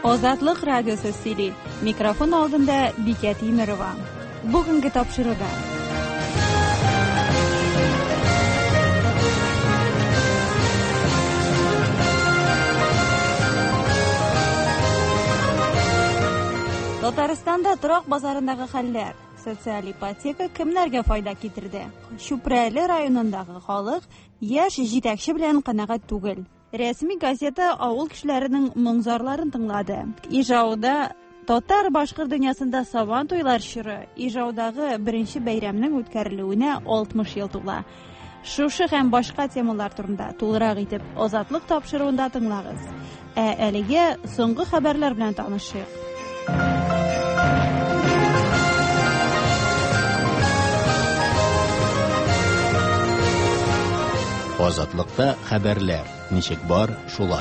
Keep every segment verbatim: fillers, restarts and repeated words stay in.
Озатлык радиосы сөйли. Микрофон алдында Бикә Тимерова. Бүгенге тапшырыгы. Татарстанда торак базарындагы хәлләр. Социаль ипотека кемнәргә файда китерде? Чүпрәле районындагы халык яшь җитәкче белән канәгать түгел. Рәсми газета авыл кешеләренең моңзарларын тыңлады. Ижауда татар-башкыр дөньясында сабан туйлар чоры, Ижаудагы беренче бәйрәмнең үткәрелүенә алтмыш ел тула. Шушы һәм башка темалар турында тулырак итеп Азатлык тапшыруында тыңлагыз. Ә әлегә соңгы хәбәрләр белән танышыйк. Азатлыкта хәбәрләр. Ничек бар, шулай.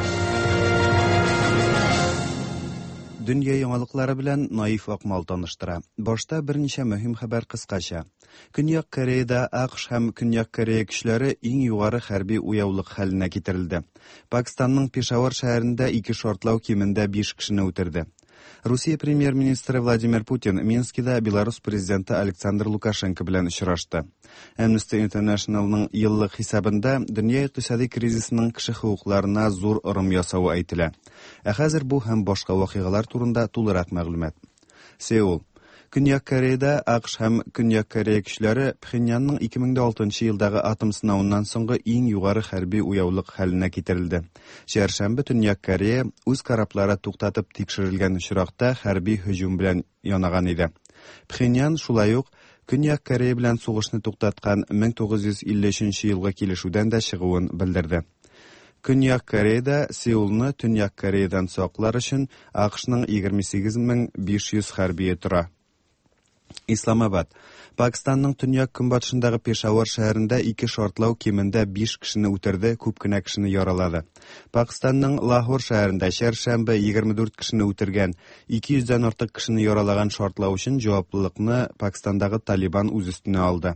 Дөнья яңалыклары белән Наиф Акмал таныштыра. Башта берничә мөһим хәбәр кыскача. Көньяк Кореяда АКШ һәм Көньяк Корея көчләре иң югары хәрби уяулык хәленә китерелде. Пакистанның Пешавар шәһәрендә ике шартлау кимендә биш кешене үтерде. Русия премьер-министры Владимир Путин Минскида Беларусь президенты Александр Лукашенко белән очрашты. Amnesty International'ның еллык хисабында дөнья икътисади кризисының кеше хукукларына зур орым ясавы әйтелә. Ә хәзер бу һәм башка вакыйгалар турында тулырак мәгълүмат. Сеул. Көньяк Кореяда АКШ һәм Көньяк Корея көчләре Пхеньянның ике мең алтынчы елдагы атом сынауыннан соңгы иң югары хәрби уяулык хәленә китерелде. Чәршәмбе Төньяк Корея үз кораблары туктатып тикшерелгән очракта хәрби һөҗүм белән янаган иде. Пхеньян шулай ук Көньяк Корея белән сугышны туктаткан мең тугыз йөз илле өченче елгы килешүдән дә чыгуын белдерде. Көньяк Кореяда Сеулны Төньяк Кореядан саклар өчен АКШның егерме сигез мең биш йөз хәрбие тора. Исламабад. Пакистанның төньяк көнбатышындагы Пешавар шәһәрендә ике шартлау кимендә биш кешене үтерде, күп кенә кешене яралады. Пакистанның Лахор шәһәрендә чәршәмбе егерме дүрт кешене үтергән, ике йөздән артык кешене яралаган шартлау өчен җаваплылыкны Пакистандагы Талибан үз өстенә алды.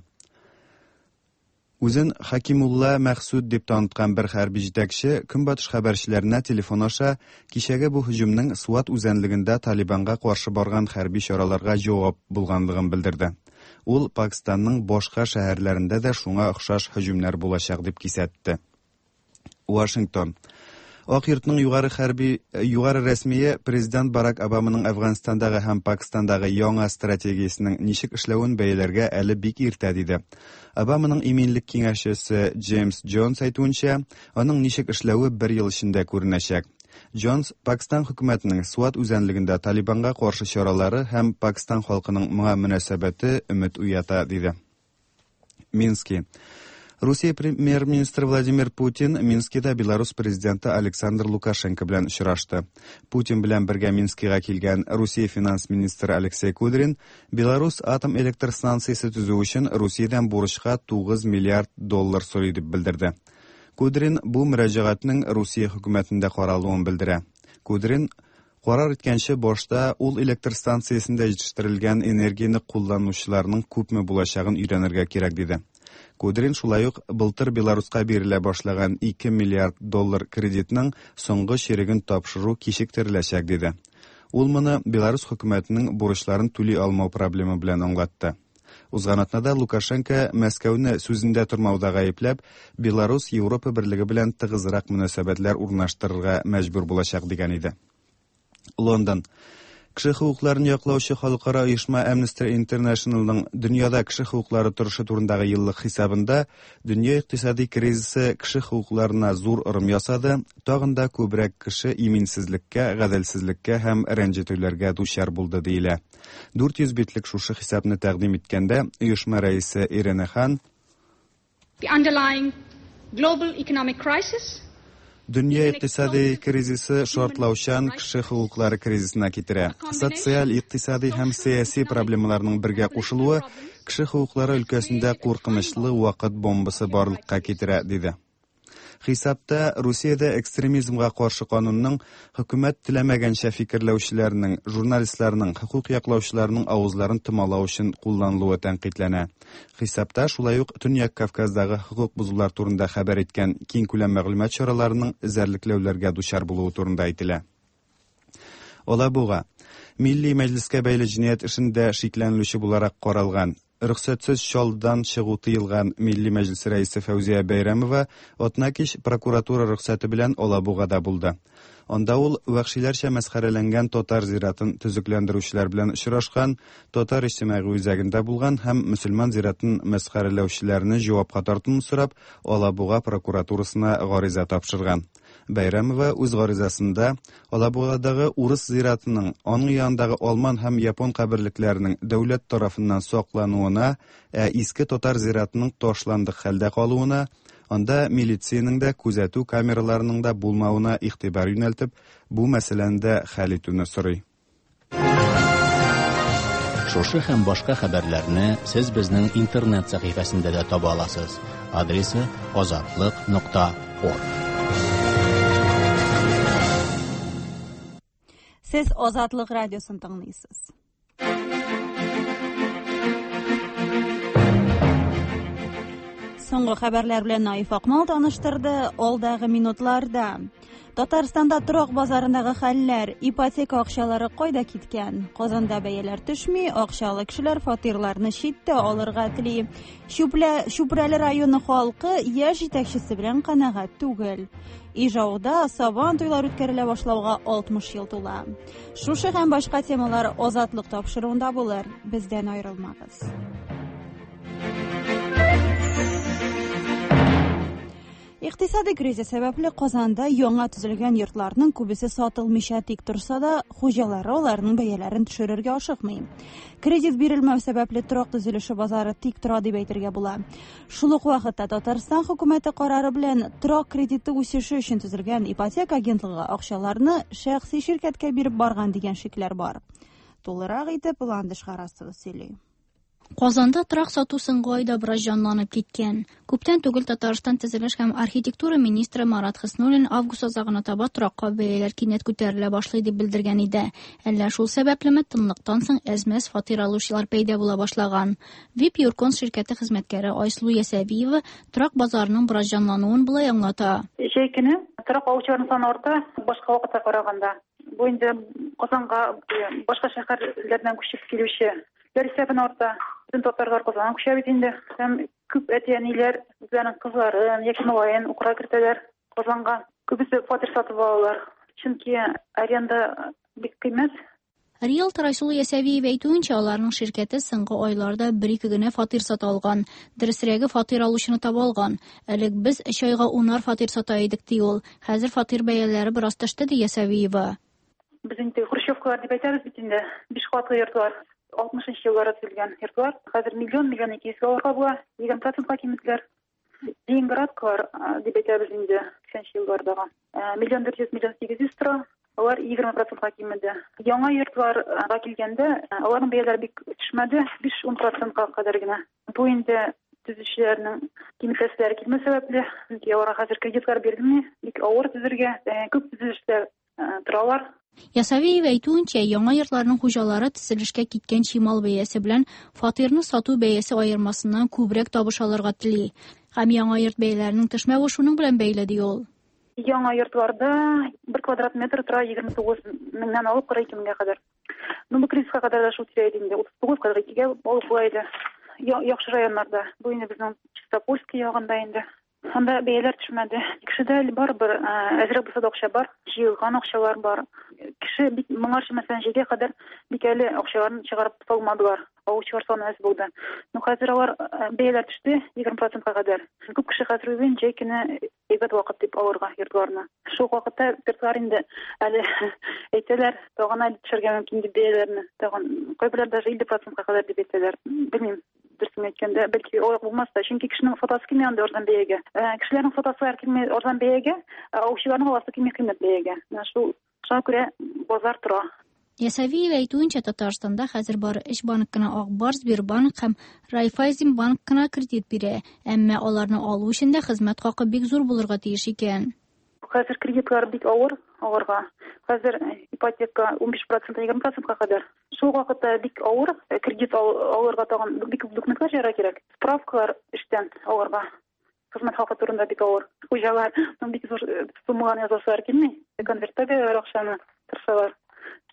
Үзен Хакимулла Мәхсуд дип таныткан бер хәрби җитәкче көнбатыш хәбәрчеләренә телефон аша кичәге бу һөҗүмнең Суат үзәнлегендә Талибанга каршы барган хәрби чараларга җавап булганлыгын белдерде. Ул Пакистанның башка шәһәрләрендә дә шуңа охшаш һөҗүмнәр булачак дип кисәтте. Вашингтон. Ак йортның югары хәрби югары рәсмие президент Барак Обаманың Әфганстандагы һәм Пакистандагы яңа стратегиясенең ничек эшләвен бәяләргә әле бик иртә диде. Обаманың иминлек киңәшчесе Джеймс Джонс әйтүенчә, аның ничек эшләве бер ел эчендә күренәчәк. Джонс Пакистан хөкүмәтенең Суат үзәнлегендә Талибанга каршы чаралары һәм Пакистан халкының моңа мөнәсәбәте өмет уята диде. Мински. Русия премьер-министры Владимир Путин Минскида Беларусь президенты Александр Лукашенко белән очрашты. Путин белән бергә Минскига килгән Русия финанс министры Алексей Кудрин Беларусь атом электр станциясе төзү өчен Русиядән бурычка тугыз миллиард доллар сорый дип белдерде. Кудрин бу мөрәҗәгатьнең Русия хөкүмәтендә каралуын белдерә. Кудрин карар иткәнче башта ул электр станциясендә җитештерелгән энергияне кулланучыларның күпме булачагын өйрәнергә кирәк диде. Кудрин шулай ук былтыр Беларуска бирелә башлаган ике миллиард доллар кредитның соңгы чиреген тапшыру кичектереләчәк диде. Ул моны Беларусь хөкүмәтенең бурычларын түли алмау проблема белән аңлатты. Узган атнада Лукашенко Мәскәүне сүзендә тормауда гаепләп, Беларусь Европа берлеге белән тыгызрак мөнәсәбәтләр урнаштырырга мәҗбүр булачак дигән иде. Лондон. Кеше хукукларын яклаучы халыкара оешма Amnesty International'ның дөньяда кеше хукуклары торышы турындагы еллык хисабында дөнья икътисади кризисы кеше хукукларына зур орым ясады, тагын да күбрәк кеше иминсезлеккә, гаделсезлеккә һәм рәнҗетүләргә дучар булды диелә. дүрт йөз битлек шушы хисапны тәкъдим иткәндә оешма рәисе Ирена Хан The underlying global economic crisis Дөнья икътисади кризисы шартлаучан кеше хукуклары кризисына китерә. Социаль, икътисади һәм сияси проблемаларның бергә кушылуы кеше хукуклары өлкәсендә куркынычлы вакыт бомбасы барлыкка китерә диде. Хисапта Русиядә экстремизмга каршы канунның хөкүмәт теләмәгәнчә фикерләүчеләрнең, журналистларның, хукук яклаучыларның авызларын томалау өчен кулланылуы тәнкыйтьләнә. Хисапта шулай ук Төньяк Кавказдагы хукук бузулар турында хәбәр иткән киң күләм мәгълүмат чараларының эзәрлекләүләргә дучар булуы турында әйтелә. Олабуга Милли Мәҗлескә бәйле җинаять эшендә шикләнелүче буларак каралган. Рөхсәтсез чалдан чыгу тыелган Милли Мәҗлес рәисе Фәүзия Бәйрәмова Отнакиш прокуратура рөхсәте белән Олабугада булды. Анда ул вәхшиләрчә мәсхәрәләнгән татар зиратын төзекләндерүчеләр белән очрашкан, татар иҗтимагый үзәгендә булган һәм мөселман зиратын мәсхәрәләүчеләрне җавапка тартуны сорап Олабуга прокуратурасына гариза тапшырган. Бәйрәмова үз гаризасында Олабугадагы урыс зиратының аның янындагы алман һәм япон каберлекләренең дәүләт тарафыннан саклануына, ә иске татар зиратының ташландык хәлдә калуына, анда милициянең дә күзәтү камераларының да булмавына игътибар юнәлтеп, бу мәсьәләне дә хәл итүне сорый. Шушы һәм башка хәбәрләрне сез безнең интернет сәхифәсендә дә таба аласыз. Адресы азатлык нокта орг. Сез Азатлык радиосын тыңлыйсыз. Соңгы хәбәрләр белән Наиф Акмал таныштырды. Алдагы минутларда Татарстанда торак базарындагы хәлләр, ипотека акчалары кайда киткән? Казанда бәяләр төшми, акчалы кешеләр фатирларны читтә алырга тели. Шупрәле районы халкы яшь җитәкчесе белән канәгать түгел. Ижауда сабан туйлар үткәрелә башлауга алтмыш ел тула. Шушы һәм башка темалар Азатлык тапшыруында булыр. Бездән аерылмагыз. Икътисади кризис сәбәпле Казанда яңа төзелгән йортларның күбесе сатылмыйча тик торса да, хуҗалары аларның бәяләрен төшерергә ашыкмый. Кредит бирелмәү сәбәпле торак төзелеше базары тик тора дип әйтергә була. Шул ук вакытта Татарстан хөкүмәте карары белән торак кредиты үсеше өчен төзелгән ипотека агентлыгы акчаларны шәхси ширкәткә биреп барган дигән шикләр бар. Тулырак итеп Ландыш Харасова сөйли. Казанда торак сату соңгы айда бераз җанланып киткән. Күптән түгел Татарстан төзелеш һәм архитектура министры Марат Хиснуллин август азагына таба торакка бәяләр кинәт күтәрелә башлый дип белдергән иде. Әллә шул сәбәплеме тынлыктан соң әзмәс фатир алучылар пәйда була башлаган. Вип Юркон ширкәте хезмәткәре Айсылу Ясәбиева торак базарының бераз җанлануын булай аңлата. Җәй көне торак алучыларның саны арта, башка вакытта караганда. Бу инде Казанга башка шәһәрләрдән күчеп килүче Дәрисәбен арта, bütün татарлар Казанга күчәбез инде. Һәм күп әти-әниләр үзләренең кызларын, яки малаен укырга кертәләр Казанга. Күбесе фатир сатып алалар. Чөнки аренда бик кыйммәт. Риэлтор Айсылу Ясәбиева әйтүенчә, аларның ширкәте соңгы айларда бер-ике генә фатир сата алган. Дөресрәге фатир алучыны таба алган. Элек без өч айга унар фатир сата идек ди ул. Хәзер фатир бәяләре бераз төште ди Ясәбиева. Без инде хрущевкалар дип әйтәбез бит инде. биш катлы йортлар. алтмышынчы елларда төзелгән йортлар. Хәзер миллион миллион ике йөз долларга була. егерме процентка киметләр. Ленинградкалар дип әйтәбез инде сиксәнче еллардагы. миллион дүрт йөз миллион сигез йөз тора. Алар егерме процентка кимеде. Яңа йортларга килгәндә, аларның бәяләре бик төшмәде, биш-ун процентка кадәр генә. Бу инде төзүчеләрнең кимәтләре килмәс сәбәпле, аларга хәзер кредитлар бирелми, бик авыр төзергә, күп төзүчеләр торалар. Ясавиева әйтүенчә, яңа йортларның хуҗалары төзелешкә киткән чимал бәясе белән фатирны сату бәясе аермасыннан күбрәк табыш алырга тели. Һәм яңа йорт бәяләренең төшмәве шуның белән бәйле ди ул. Яңа йортларда бер квадрат метр тора егерме тугыз меңнән алып кырык ике меңгә кадәр. Ну бу кризиска кадәр да шул тирә инде утыз тугыз кырык икегә алып була иде. Яхшы районнарда. Бу инде безнең Чистопольский ягында инде. Анда бәяләр төшмәде. Кешедә барбер әзрәк булса да акча бар, җыелган акчалар бар. Кеше бик моңарчы мәсәлән җәйгә кадәр бик әле акчаларын чыгарып салмадылар. Аучылар саны аз булды. Ну хәзер алар бәяләр төште егерме процентка кадәр. Күп кеше хәзер үзен җәй көне әйбәт вакыт дип алырга йортларны. Шул вакытта йортлар инде әле әйтәләр, тагын әле төшәргә мөмкин дип бәяләрне. Тагын кайберләр даже илле процентка кадәр дип әйтәләр. Белмим. Дөресен әйткәндә, бәлки алай булмас да, чөнки кешенең фотосы килми анда ордан бәягә. Кешеләрнең фотосы килми ордан бәягә, аучыларның аласы килми кыйммәт бәягә. Шул шуңа күрә базар тора. Ясавиева әйтүенчә, Татарстанда хәзер бары өч банк кына Акбар, Сбербанк һәм Райфайзен банк кына кредит бирә, әмма аларны алу өчен дә хезмәт хакы бик зур булырга тиеш икән. Хәзер кредитлар бик авыр, авырга. Хәзер ипотека он биш процент егерме процентка кадәр. Шул вакытта бик авыр, кредит алырга тагын бик документлар җыярга кирәк. Справкалар эштән алырга. Хезмәт хакы турында бик авыр. Хуҗалар бик зур суммаларны язалар килми. Конверттагы акчаны тырсалар.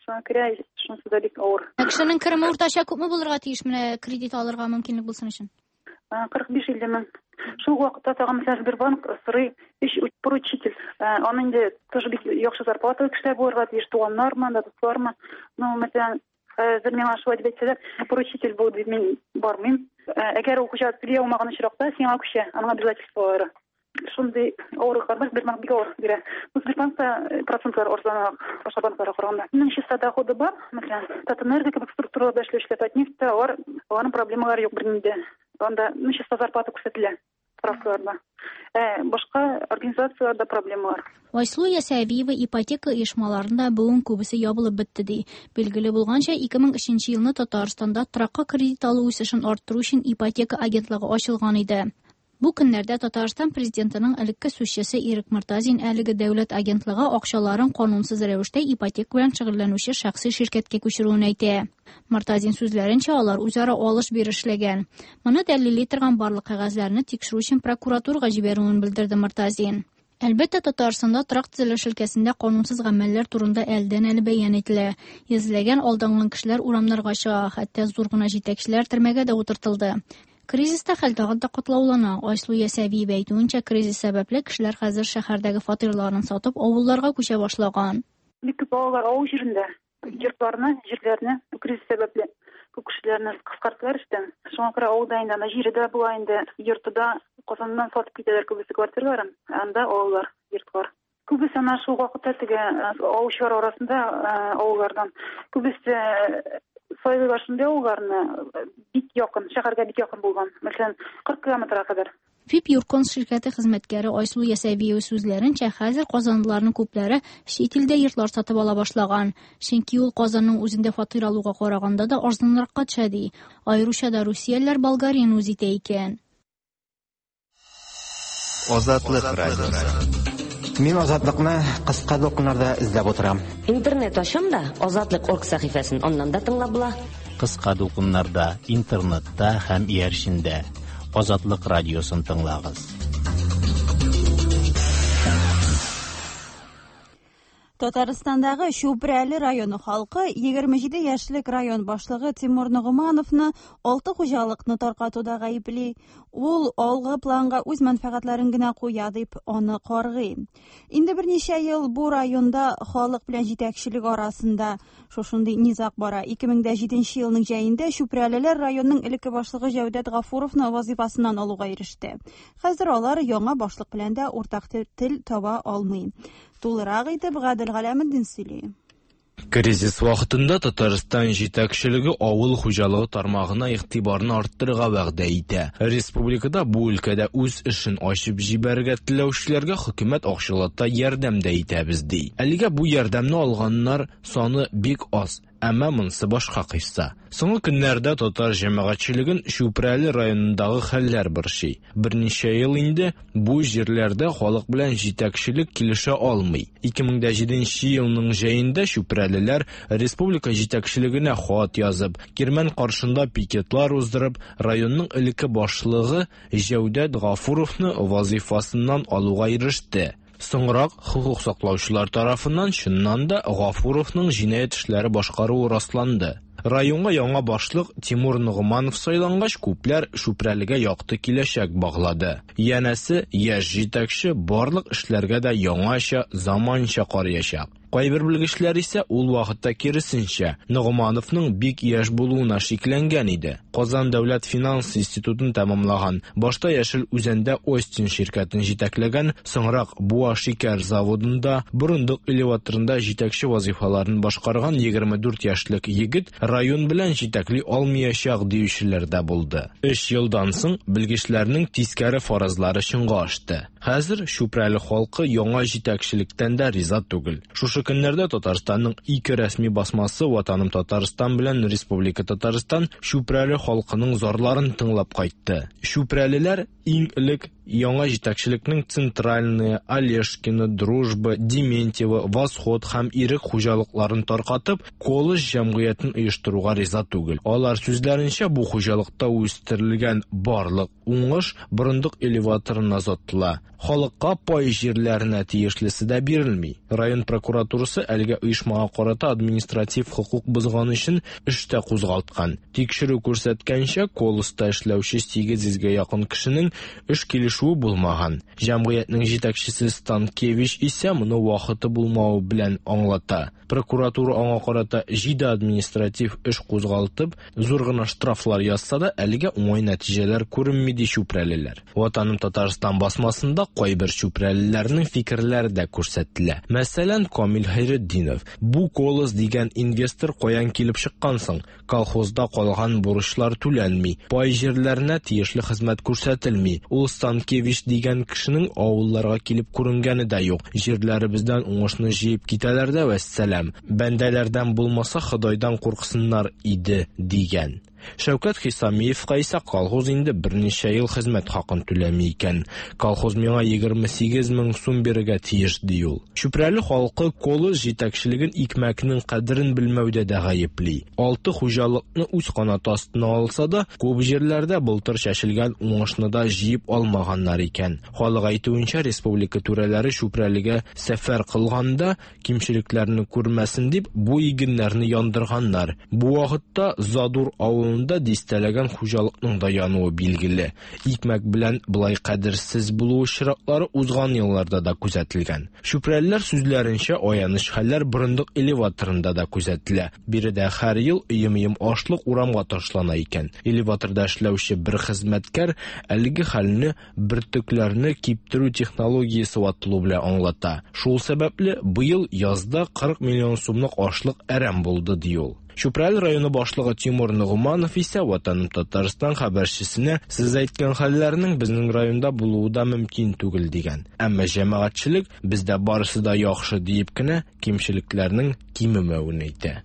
шуңа күрә шунысы да бик авыр. Кешенең кереме уртача күпме булырга тиеш менә кредит алырга мөмкинлек булсын өчен? кырык биш илле мең. Шул вакытта тагын mesela Сбербанк сорый өч поручитель. Аны инде тоже бик яхшы зарплата кешеләр булырга тиеш, туганнармы, да дуслармы. Ну, mesela хәзер миңа шулай дип әйтсәләр, поручитель булып мин бармыйм. Әгәр ул хуҗа төли алмаган очракта сиңа күчә, аның обязательстволары. Шундый авырлыклар Сбербанк бик авыр бирә. Бу Сбербанкта процентлар арзанрак башка банкларга караганда. Минем чиста доходы бар, mesela Татэнерго кебек структурада эшләүчеләр, Татнефтьтә алар аларның проблемалары юк бернидә. Анда ну чиста зарплата күрсәтелә справкаларда. Э, башка организацияларда проблемалар. Айсылу Ясәвиева ипотека оешмаларында бүген күбесе ябылып бетте ди. Билгеле булганча, ике мең өченче елны Татарстанда торакка кредит алу үсешен арттыру өчен ипотека агентлыгы ачылган иде. Бу көннәрдә Татарстан президентының элекке сүзчесе Ирек Мортазин әлеге дәүләт агентлыгы акчаларын канунсыз рәвештә ипотека белән шөгыльләнүче шәхси ширкәткә күчерүен әйтә. Мортазин сүзләренчә, алар үзара алыш-биреш эшләгән. Моны дәлилли торган барлык кәгазьләрне тикшерү өчен прокуратурага җибәрүен белдерде Мортазин. Әлбәттә, Татарстанда торак төзелеш өлкәсендә канунсыз гамәлләр турында әлдән-әле бәян ителә. Йөзләгән алданган кешеләр урамнарга чыга, хәтта зур гына җитәкчеләр төрмәгә дә утыртылды. Кризиста хәл тагын да катлаулана. Айсылу Ясәвиева әйтүенчә, кризис сәбәпле кешеләр хәзер шәһәрдәге фатирларын сатып, авылларга күчә башлаган. Бик күп авыллар авыл җирендә йортларны, җирләрне кризис сәбәпле күп кешеләрне кыскарттылар иштән. Шуңа күрә авылда инде җирдә була инде йортыда Казаннан сатып китәләр күбесе квартираларын. Анда авыллар, йортлар. Күбесе ана шул вакытта теге авылчылар арасында авыллардан күбесе Сойлы башында авылларны бик якын, шәһәргә бик якын булган. Мәсәлән, кырык километрга кадәр. Фип Юркон ширкәте хезмәткәре Айсылу Ясәвиева сүзләренчә, хәзер казанлыларның күпләре чит илдә йортлар сатып ала башлаган. Чөнки ул Казанның үзендә фатир алуга караганда да арзанракка төшә ди. Аеруча да русиялеләр Болгарияны үз итә икән. Азатлык радиосы. Мин азатлыкны кыска докумнарда эзләп утырам. Интернет ачам да азатлык орг сәхифәсен аннан да тыңлап була. Кыска докумнарда, интернетта һәм ияршиндә Азатлык радиосын тыңлагыз. Татарстандагы Шупрәле районы халкы егерме җиде яшьлек район башлыгы Тимур Нугмановны алты хуҗалыкны таркатуда гаепли. Ул алгы планга үз мәнфәгатьләрен генә куя дип аны каргый. Инде берничә ел бу районда халык белән җитәкчелек арасында шушындый низак бара. ике мең җиденче елның җәендә Шупрәлеләр районның элекке башлыгы Җәүдәт Гафуровны вазифасыннан алуга иреште. Хәзер алар яңа башлык белән дә уртак тел таба алмый. Тулырак итеп Гадел Галәметдин сөйли. Кризис вакытында Татарстан җитәкчелеге авыл хуҗалыгы тармагына игътибарны арттырырга вәгъдә итә. Республикада бу өлкәдә үз эшен ачып җибәрергә теләүчеләргә хөкүмәт акчалата ярдәм дә итәбез ди. Әлегә бу ярдәмне алганнар саны бик аз. Әмма монысы башка кыйсса. Соңгы көннәрдә татар җәмәгатьчелеген Шупрәле районындагы хәлләр борчый. Берничә ел инде бу җирләрдә халык белән җитәкчелек килешә алмый. ике мең җиденче елның җәендә Шупрәлеләр республика җитәкчелегенә хат язып, Кирмән каршында пикетлар уздырып, районның элекке башлыгы Җәүдәт Гафуровны вазифасыннан алуга иреште. Соңрак хукук саклаучылар тарафыннан чыннан да Гафуровның җинаять эшләре башкаруы расланды. Районга яңа башлык Тимур Нугманов сайлангач, күпләр Шупрәлегә якты киләчәк баглады. Янәсе, яшь җитәкче барлык эшләргә дә яңача, заманча карыячак. Кайбер белгечләр исә ул вакытта киресенчә Нугмановның бик яшь булуына шикләнгән иде. Казан дәүләт финанс институтын тәмамлаган, башта Яшел Үзәндә Остин ширкәтен җитәкләгән, соңрак Буа шикәр заводында, Бурундык элеваторында җитәкче вазифаларын башкарган егерме дүрт яшьлек егет район белән җитәкли алмаячак диючеләр дә булды. Өч елдан соң белгечләрнең тискәре фаразлары чынга ашты. Хәзер Шупрәле халкы яңа җитәкчелектән дә риза түгел. Шушы көннәрдә Татарстанның ике рәсми басмасы Ватаным Татарстан белән Республика Татарстан Шупрәле халкының зарларын тыңлап кайтты. Шупрәлеләр иң элек яңа җитәкчелекнең Центральная, Олешкино, Дружба, Дементьево, Восход һәм ирек хуҗалыкларын таркатып, колледж җәмгыятен оештыруга риза түгел. Алар сүзләренчә, бу хуҗалыкта үстерелгән барлык уңыш борындык элеваторына озатыла. Халыкка пай җирләренә тиешлесе дә бирелми. Район прокуратурасы әлегә оешмага карата административ хокук бозган өчен эш тә кузгалткан. Тикшерү күрсәткәнчә, колледжда эшләүче сигез йөзгә якын кешенең эш килешүе булмаган. Җәмгыятьнең җитәкчесе Станкевич исә моны вакыты булмавы белән аңлата. Прокуратура аңа карата җиде административ эш кузгалтып, зур гына штрафлар язса да, әлегә уңай нәтиҗәләр күренми ди Чүпрәлеләр. Ватаным Татарстан басмасында кайбер чүпрәлеләрнең фикерләре дә күрсәтелә. Мәсәлән, Камил Хайретдинов: "Бу колледж дигән инвестор каян килеп чыккансың? Колхозда калган бурычлар түләнми, пай җирләренә тиешле хезмәт күрсәтелми. Ул Станкевич дигән кешенең авылларга килеп күренгәне дә юк. Җирләребездән уңышны җыеп китәләр дә вәссәлам. Бәндәләрдән булмаса, Ходайдан курксыннар иде", дигән. Шәүкәт Хисамиевка исә колхоз инде берничә ел хезмәт хакын түләми икән. Колхоз миңа егерме сигез мең сум бирергә тиеш, ди ул. Чүпрәле халкы колледж җитәкчелеген икмәкнең кадерен белмәүдә дә гаепли. Алты хуҗалыкны үз канаты астына алса да, күп җирләрдә былтыр чәчелгән уңышны да җыеп алмаганнар икән. Халык әйтүенчә, республика түрәләре Чүпрәлегә сәфәр кылганда кимчелекләрне күрмәсен дип, бу игеннәрне яндырганнар. Бу вакытта Задур авылында дистәләгән хуҗалыкның да януы билгеле. Икмәк белән былай кадерсез булу очраклары узган елларда да күзәтелгән. Чүпрәлеләр сүзләренчә, аяныч хәлләр борындык элеваторында да күзәтелә. Биредә һәр ел өем-өем ашлык урамга ташлана икән. Элеваторда эшләүче бер хезмәткәр әлеге хәлне бөртекләрне киптерү технологиясе ватылу белән аңлата. Шул сәбәпле быел язда кырык миллион сумлык ашлык әрәм булды, ди ул. Чүпрәл районы башлыгы Тимур Нугманов исә Ватаным Татарстан хәбәрчесенә сез әйткән хәлләрнең безнең районда булуы да мөмкин түгел, дигән. Әмма җәмәгатьчелек бездә барысы да яхшы диеп кенә кимчелекләрнең кимемәвен әйтә.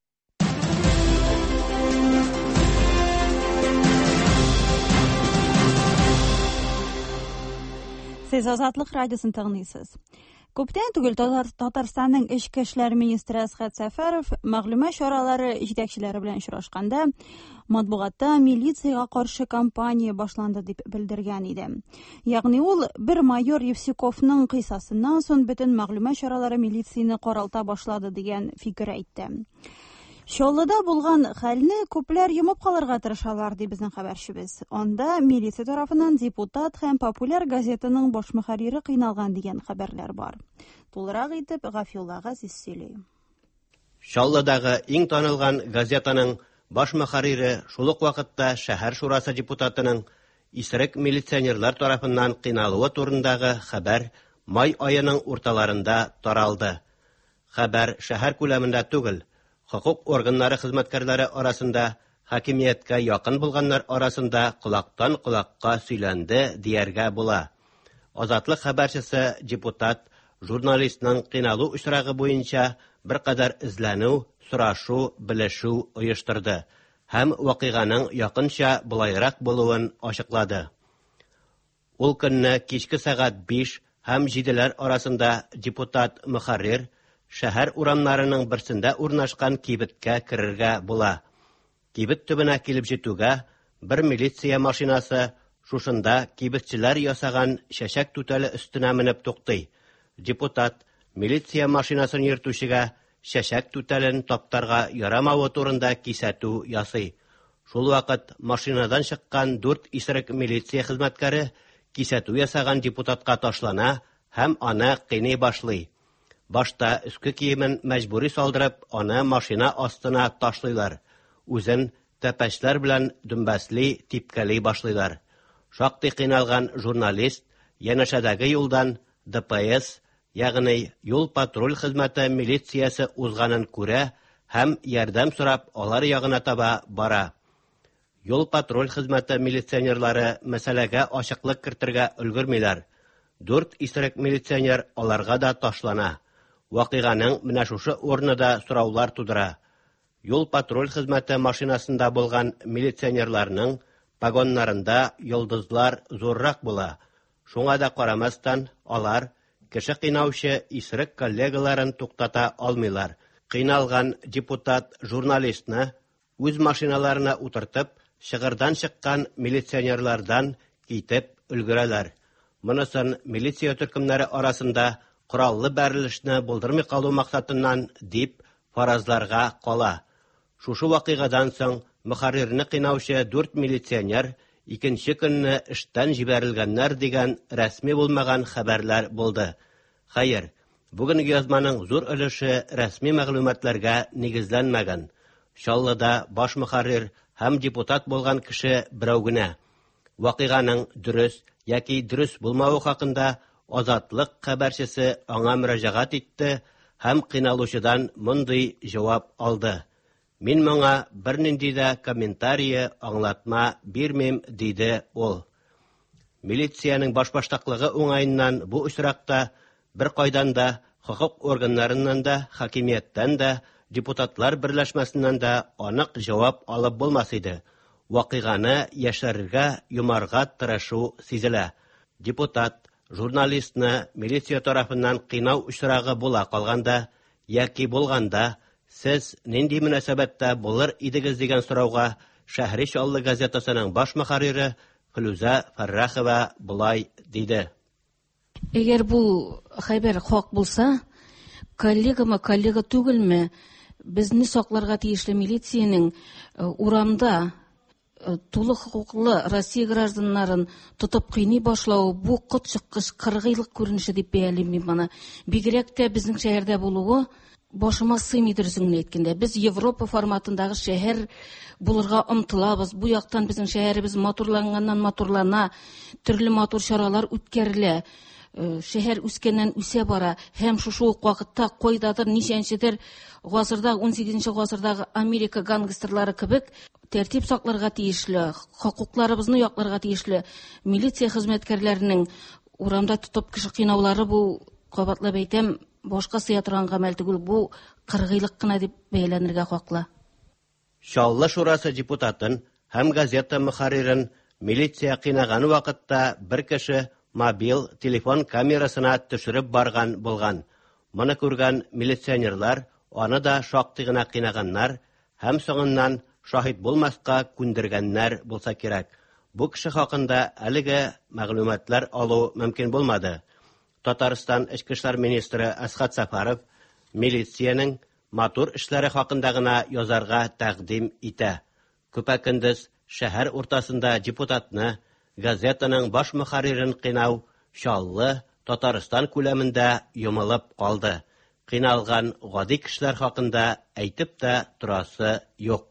Сез Азатлык радиосын тыңлыйсыз. Күптән түгел Татарстанның эчке эшләр министры Әсгать Сәфәров мәгълүмат чаралары җитәкчеләре белән очрашканда матбугатта милициягә каршы кампания башланды дип белдергән иде. Ягъни ул бер майор Евсиковның кыйсасыннан соң бөтен мәгълүмат чаралары милицияны каралта башлады дигән фикер әйтте. Чаллыда булган хәлне күпләр йомып калырга тырышалар, ди безнең хәбәрчебез. Анда милиция тарафыннан депутат һәм популяр газетаның баш мөхәррире кыйналган дигән хәбәрләр бар. Тулырак итеп Гафиулла Газиз сөйли. Чаллыдагы иң танылган газетаның баш мөхәррире шул ук вакытта шәһәр шурасы депутатының исерек милиционерлар тарафыннан кыйналуы турындагы хәбәр май аеның урталарында таралды. Хәбәр шәһәр күләмендә түгел, хокук органнары хезмәткәрләре арасында, хакимияткә якын булганнар арасында кулактан кулакка сөйләнде дияргә була. Азатлык хәбәрчесе депутат журналистның кыйналу очрагы буенча беркадәр эзләнү, сорашу, белешү оештырды һәм вакыйганың якынча булайрак булуын ачыклады. Ул көнне кичке сәгать биш һәм җиделәр арасында депутат мөхәррир шәһәр урамнарының берсендә урнашкан кибеткә керергә була. Кибет төбенә килеп җитүгә бер милиция машинасы шушында кибетчеләр ясаган чәчәк түтәле өстенә менеп туктый. Депутат милиция машинасын йөртүчегә чәчәк түтәлен таптарга ярамавы турында кисәтү ясый. Шул вакыт машинадан чыккан дүрт исерек милиция хезмәткәре кисәтү ясаган депутатка ташлана һәм аны кыйный башлый. Башта өске киемен мәҗбүри салдырып, аны машина астына ташлыйлар. Үзен тәпәчләр белән дөмбәсли, типкәли башлыйлар. Шактый кыйналган журналист янәшәдәге юлдан Д П С, ягъни юл патруль хезмәте милициясе узганын күрә һәм ярдәм сорап алар ягына таба бара. Юл патруль хезмәте милиционерлары мәсьәләгә ачыклык кертергә өлгермиләр. Дүрт исерек милиционер аларга да ташлана. Вакыйганың менә шушы урында сораулар тудыра. Юл патруль хезмәте машинасында булган милиционерларның погоннарында йолдызлар зуррак була. Шуңа да карамастан, алар кеше кыйнаучы исерек коллегаларын туктата алмыйлар. Кыйналган депутат журналистны үз машиналарына утыртып, шыгырдан чыккан милиционерлардан китеп өлгерәләр. Монысын милиция төркемнәре арасында кораллы бәрелешне булдырмый калу максатыннан дип фаразларга кала. Шушы вакыйгадан соң мөхәррирне кыйнаучы дүрт милиционер икенче көнне эштән җибәрелгәннәр дигән рәсми булмаган хәбәрләр булды. Хәер, бүгенге язманың зур өлеше рәсми мәгълүматларга нигезләнмәгән. Чаллыда баш мөхәррир һәм депутат булган кеше берәү генә. Вакыйганың дөрес яки дөрес булмавы хакында Азатлык хәбәрчесе аңа мөрәҗәгать итте һәм кыйналучыдан мондый җавап алды. Мин моңа бернинди дә комментарие аңлатма бирмим, диде ул. Милициянең башбаштаклыгы уңайыннан бу очракта бер кайдан да хокук органнарыннан да, хакимияттән дә, депутатлар берләшмәсеннән дә анык җавап алып булмас иде. Вакыйганы яшәргә, юмарга тырышу сизелә. Депутат журналистны милиция тарафыннан кыйнау очрагы була калганда яки булганда сез нинди мөнәсәбәттә булыр идегез дигән сорауга Шәһри Чаллы газетасының баш мөхәррире Филүзә Фәррәхова булай диде. Егер бу хәбәр хак булса, коллегамы, коллега түгелме, безне сакларга тиешле милициянең урамда тулы хукуклы Россия гражданнарын тотып кыйный башлау бу кот чыккыч кыргыйлык күренеше дип бәялим мин моны. Бигрәк тә безнең шәһәрдә булуы башыма сыймый дөресен әйткәндә. Без Европа форматындагы шәһәр булырга омтылабыз. Бу яктан безнең шәһәребез матурланганнан матурлана, төрле матур чаралар үткәрелә. Шәһәр үскәннән үсә бара һәм шушы ук вакытта кайдадыр ничәнчедер гасырда ун сигезенче гасырдагы Америка гангстерлары кебек тәртип сакларга тиешле, хокукларыбызны якларга тиешле милиция хезмәткәрләренең урамда тотып кеше кыйнаулары бу кабатлап әйтәм, башка сыя торган гамәл түгел, бу кыргыйлык кына дип бәяләнергә хаклы. Чаллы шурасы депутатын һәм газета мөхәррирен милиция кыйнаган вакытта бер кеше мобил телефон камерасына төшереп барган булган. Моны күргән милиционерлар аны да шактый гына кыйнаганнар һәм соңыннан шаһид булмаска күндергәннәр булса кирәк. Бу кеше хакында әлегә мәгълүматлар алу мөмкин булмады. Татарстан Эчке эшләр министры Асхат Сафаров милициянең матур эшләре хакында гына язарга тәкъдим итә. Күпәкендез шәһәр уртасында депутатны, газетаның баш мөхәррирен кыйнау Чаллы, Татарстан күләмендә йомылып калды. Кыйналган гади кешеләр хакында әйтеп тә торасы юк.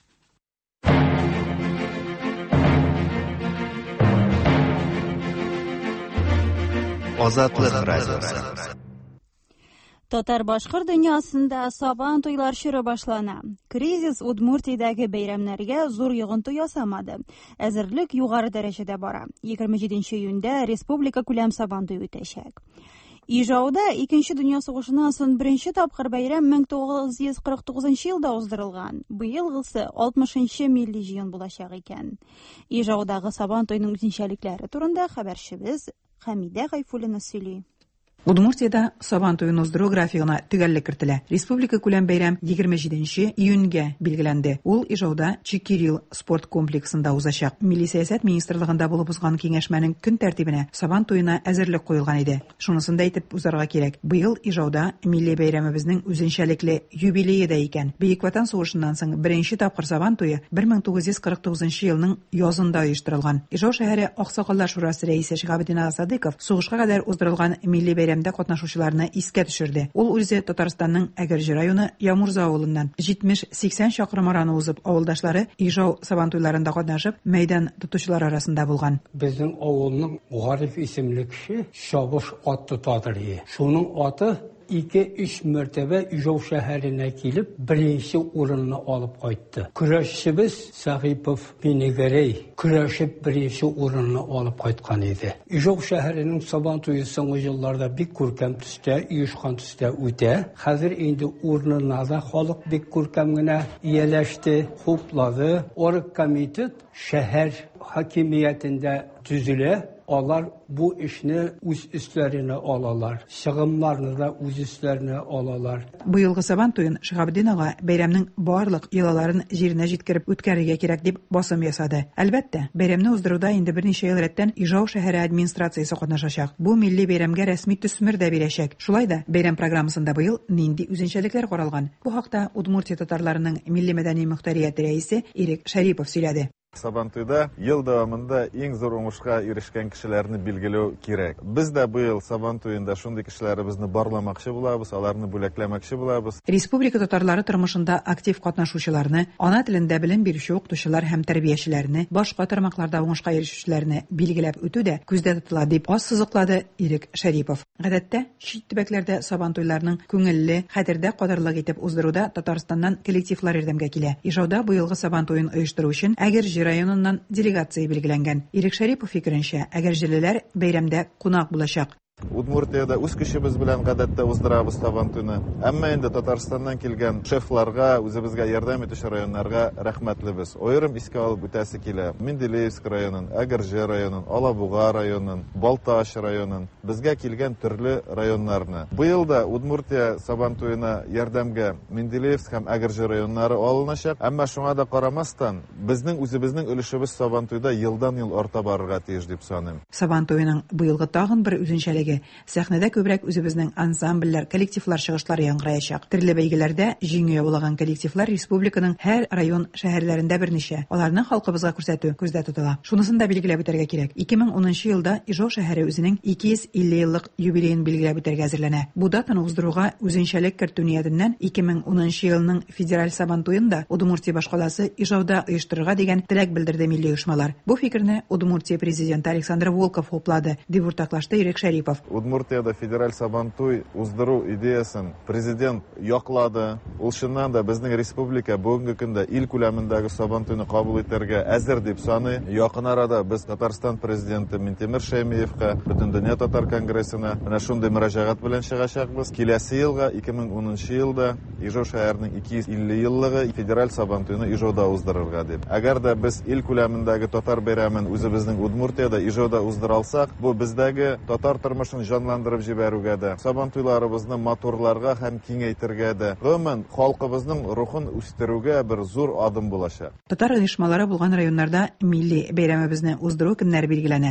Азатлык радиосы. Татар-башкыр дөньясында Сабан туйлар чоры башлана. Кризис Удмуртиядәге бәйрәмнәргә зур йогынты ясамады. Әзерлек югары дәрәҗәдә бара. егерме җиденче июньдә республика күләм Сабан туе үтәчәк. Ижауда икенче дөнья сугышыннан соң беренче тапкыр бәйрәм мең тугыз йөз кырык тугызынчы елда уздырылган. Быелгысы алтмышынчы милли җыен булачак икән. Ижаудагы Сабан туеның үзенчәлекләре турында хәбәрчебез Хәмидә Гайфуллина сөйли. Удмуртиядә Сабан туен уздыру графигына төгәллек кертелә. Республика күләм бәйрәм егерме җиденче июньгә билгеләнде. Ул Ижауда Чикирил спорт комплексында узачак. Милли сәясәт министрлыгында булып узган киңәшмәнең көн тәртибенә Сабан туена әзерлек куелган иде. Шунысын да әйтеп узарга кирәк. Быел Ижауда милли бәйрәмебезнең үзенчәлекле юбилее да икән. Бөек Ватан сугышыннан соң беренче тапкыр Сабан туе бер мең тугыз йөз кырык тугызынчы елның язында оештырылган. Ижау шәһәре Аксакаллар шурасы рәисе Шиһабеддин Садыйков сугышка кадәр уздырылган милли бәйрәмдә катнашучыларны искә төшерде. Ул үзе Татарстанның Әгәрҗе районы Ямурза авылыннан җитмеш-сиксән чакрым араны узып, авылдашлары Ижау Сабан туйларында катнашып, мәйдан тотучылар арасында булган. Безнең авылның Гариф исемле кеше Шабыш ат тотадыр. Шуның аты ике-өч мәртәбә Ижау шәһәренә килеп, беренче урынны алып кайтты. Көрәшчебез Сахипов Минегәрей көрәшеп беренче урынны алып кайткан иде. Ижау шәһәренең Сабан туе соңгы елларда бик күркәм төстә, оешкан төстә үтә. Хәзер инде урынына да халык бик күркәм генә ияләште, хуплады. Орг комитет шәһәр хакимиятендә төзелә. Onlar bu işni üz üstlerine alalar. Шығымларны da üz üstlerine alalar. Быелгы Сабан туен Шиһабеддин ага бәйрәмнең барлык йолаларын җиренә җиткереп үткәрергә кирәк дип басым ясады. Әлбәттә, бәйрәмне уздыруда инде берничә ел рәттән Ижау шәһәре администрациясе катнашачак. Бу милли бәйрәмгә рәсми төсмер дә бирәчәк. Шулай да бәйрәм программасында быел нинди үзенчәлекләр каралган? Бу хакта Удмуртия татарларының милли мәдәни мөхтәрияте рәисе Ирек Шәрипов сөйләде. Сабантуйда ел дәвамында иң зур уңышка ирешкән кешеләрне билгеләү кирәк. Без дә быел Сабантуйында шундый кешеләребезне барламакчы булабыз, аларны бүләкләмәкче булабыз. Республика татарлары тормышында актив катнашучыларны, ана телендә белем бирүче укытучылар һәм тәрбиячеләрне, башка тармакларда уңышка ирешүчеләрне билгеләп үтү дә күздә тотыла дип аз сызыклады Ирек Шәрипов. Гадәттә, чит төбәкләрдә Сабантуйларның күңелле, хәтердә кадерлык итеп уздыруда Татарстаннан коллективлар ярдәмгә килә. Ижауда быелгы Сабантуйын оештыру өчен Әгерҗе районыннан делегация билгеләнгән. Ирек Шәрипов фикеренчә, Әгерҗелеләр бәйрәмдә кунак булачак. Удмуртиядә үз кешебез белән гадәттә уздырабыз Сабантуйны. Әмма инде Татарстаннан килгән шефларга, үзебезгә ярдәм итүче районнарга рәхмәтлебез. Аерым искә алып үтәсе килә. Менделеевск районын, Әгерҗе районын, Алабуга районын, Балташ районын, безгә килгән төрле районнарны. Быел да Удмуртия Сабантуйына ярдәмгә Менделеевск һәм Әгерҗе районнары алыначак. Әмма шуңа да карамастан, безнең үзебезнең өлешебез Сабантуйда елдан-ел арта барырга тиеш дип саныйм. Сабантуйның быелгы тагын бер үзенчәлеге сәхнәдә күбрәк үзебезнең ансамбльләр, коллективлар чыгышлары яңгыраячак. Төрле бәйгеләрдә җиңү яулаган коллективлар республиканың һәр район шәһәрләрендә берничә. Аларны халкыбызга күрсәтү күздә тотыла. Шунысын да билгеләп үтәргә кирәк. ике мең унынчы елда Ижау шәһәре үзенең ике йөз илле еллык юбилеен билгеләп үтәргә әзерләнә. Бу датаны уздыруга үзенчәлек кертү ниятеннән ике мең унынчы елның федераль Сабантуйында Удмуртия башкаласы Ижауда оештырырга дигән теләк белдерде милли оешмалар. Бу фикерне Удмуртия президенты Александр Волков хуплады, дип уртаклашты Ирек Шәрипов. Удмуртиядә федераль Сабантуй уздыру идеясын президент яклады. Ул чыннан да безнең республика бүгенге көндә ил күләмендәге Сабантуйны кабул итәргә әзер дип саный. Якын арада без Татарстан президенты Минтимер Шәймиевкә, Бөтен дөнья татар конгрессына менә шундый мөрәҗәгать белән чыгачакбыз. Киләсе елга ике мең унынчы елда Ижау шәһәренең ике йөз илле еллыгы федераль Сабантуйны Ижауда уздырырга дип. Әгәр дә без ил күләмендәге татар бәйрәмен үзебезнең Удмуртиядә Ижауда уздыра алсак, бу бездәге татар тормышын җанландырып җибәрүгә дә, Сабантуйларыбызны матурларга һәм киңәйтергә дә, гомумән халкыбызның рухын үстерүгә бер зур адым булачак. Татар оешмалары булган районнарда милли бәйрәмебезне уздыру көннәре билгеләнә.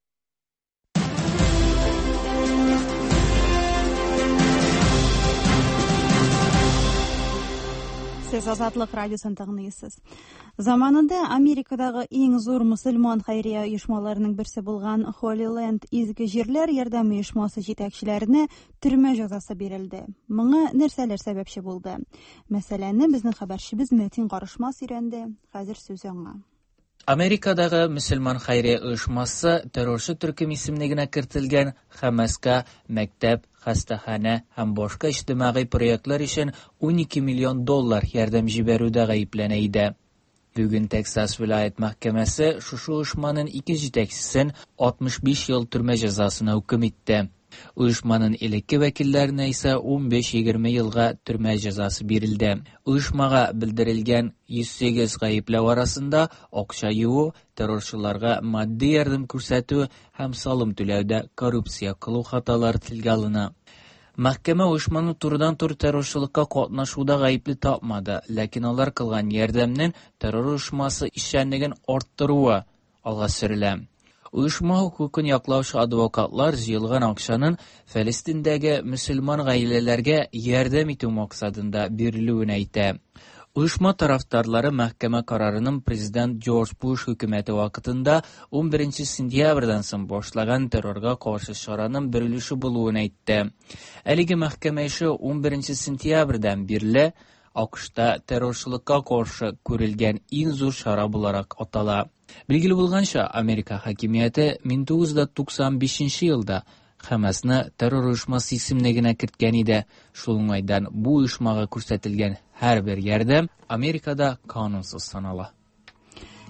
Сез Азатлык радиосын тыңлыйсыз. Заманында Америкадагы иң зур мусульман хәйрия оешмаларының берсе булган Holy Land изге җирләр ярдәм оешмасы җитәкчеләренә төрмә җәзасы бирелде. Моңа нәрсәләр сәбәпче булды? Мәсьәләне безнең хәбәрчебез Мәтин Карышмас өйрәнде. Хәзер сүз аңа. Америкадагы мөселман хәйрия оешмасы террорчы төркем исемлегенә кертелгән Хәмәскә мәктәп, хастахана һәм башка иҗтимагый проектлар өчен унике миллион доллар ярдәм җибәрүдә гаепләнә иде. Бүген Тексас вилайәт мәхкәмәсе шушы оешманың ике җитәкчесен алтмыш биш ел төрмә җәзасына хөкем итте. Оешманың элекке вәкилләренә исә ун биш-егерме елга төрмә җәзасы бирелде. Оешмага белдерелгән йөз сигез гаепләү арасында акча юу, террорчыларга матди ярдәм күрсәтү һәм салым түләүдә коррупция кылу хаталары телгә алына. Мәхкәмә оешманы турыдан-тур террорчылыкка катнашуда гаепле тапмады, ләкин алар кылган ярдәмнең террор оешмасы ишәнлеген арттыруы алга сөрелә. Оешма хукукын яклаучы адвокатлар җыелган акчаның Фәлестиндәге мөселман гаиләләргә ярдәм итү максатында бирелүен әйтә. Оешма тарафдарлары мәхкәмә карарының президент Джордж Буш хөкүмәте вакытында он беренче сентябрьдән соң башлаган террорга каршы чараның бирелүше булуын әйтте. Әлеге мәхкәмә эше он беренче сентябрьдән бирле АКШта террорчылыкка каршы күрелгән иң зур чара буларак атала. Билгеле булганча, Америка хакимияте мең тугыз йөз туксан бишенче елда Хәмәсне террор оешмасы исемлегенә керткән иде. Шул уңайдан бу оешмага күрсәтелгән һәрбер ярдәм Америкада канунсыз санала.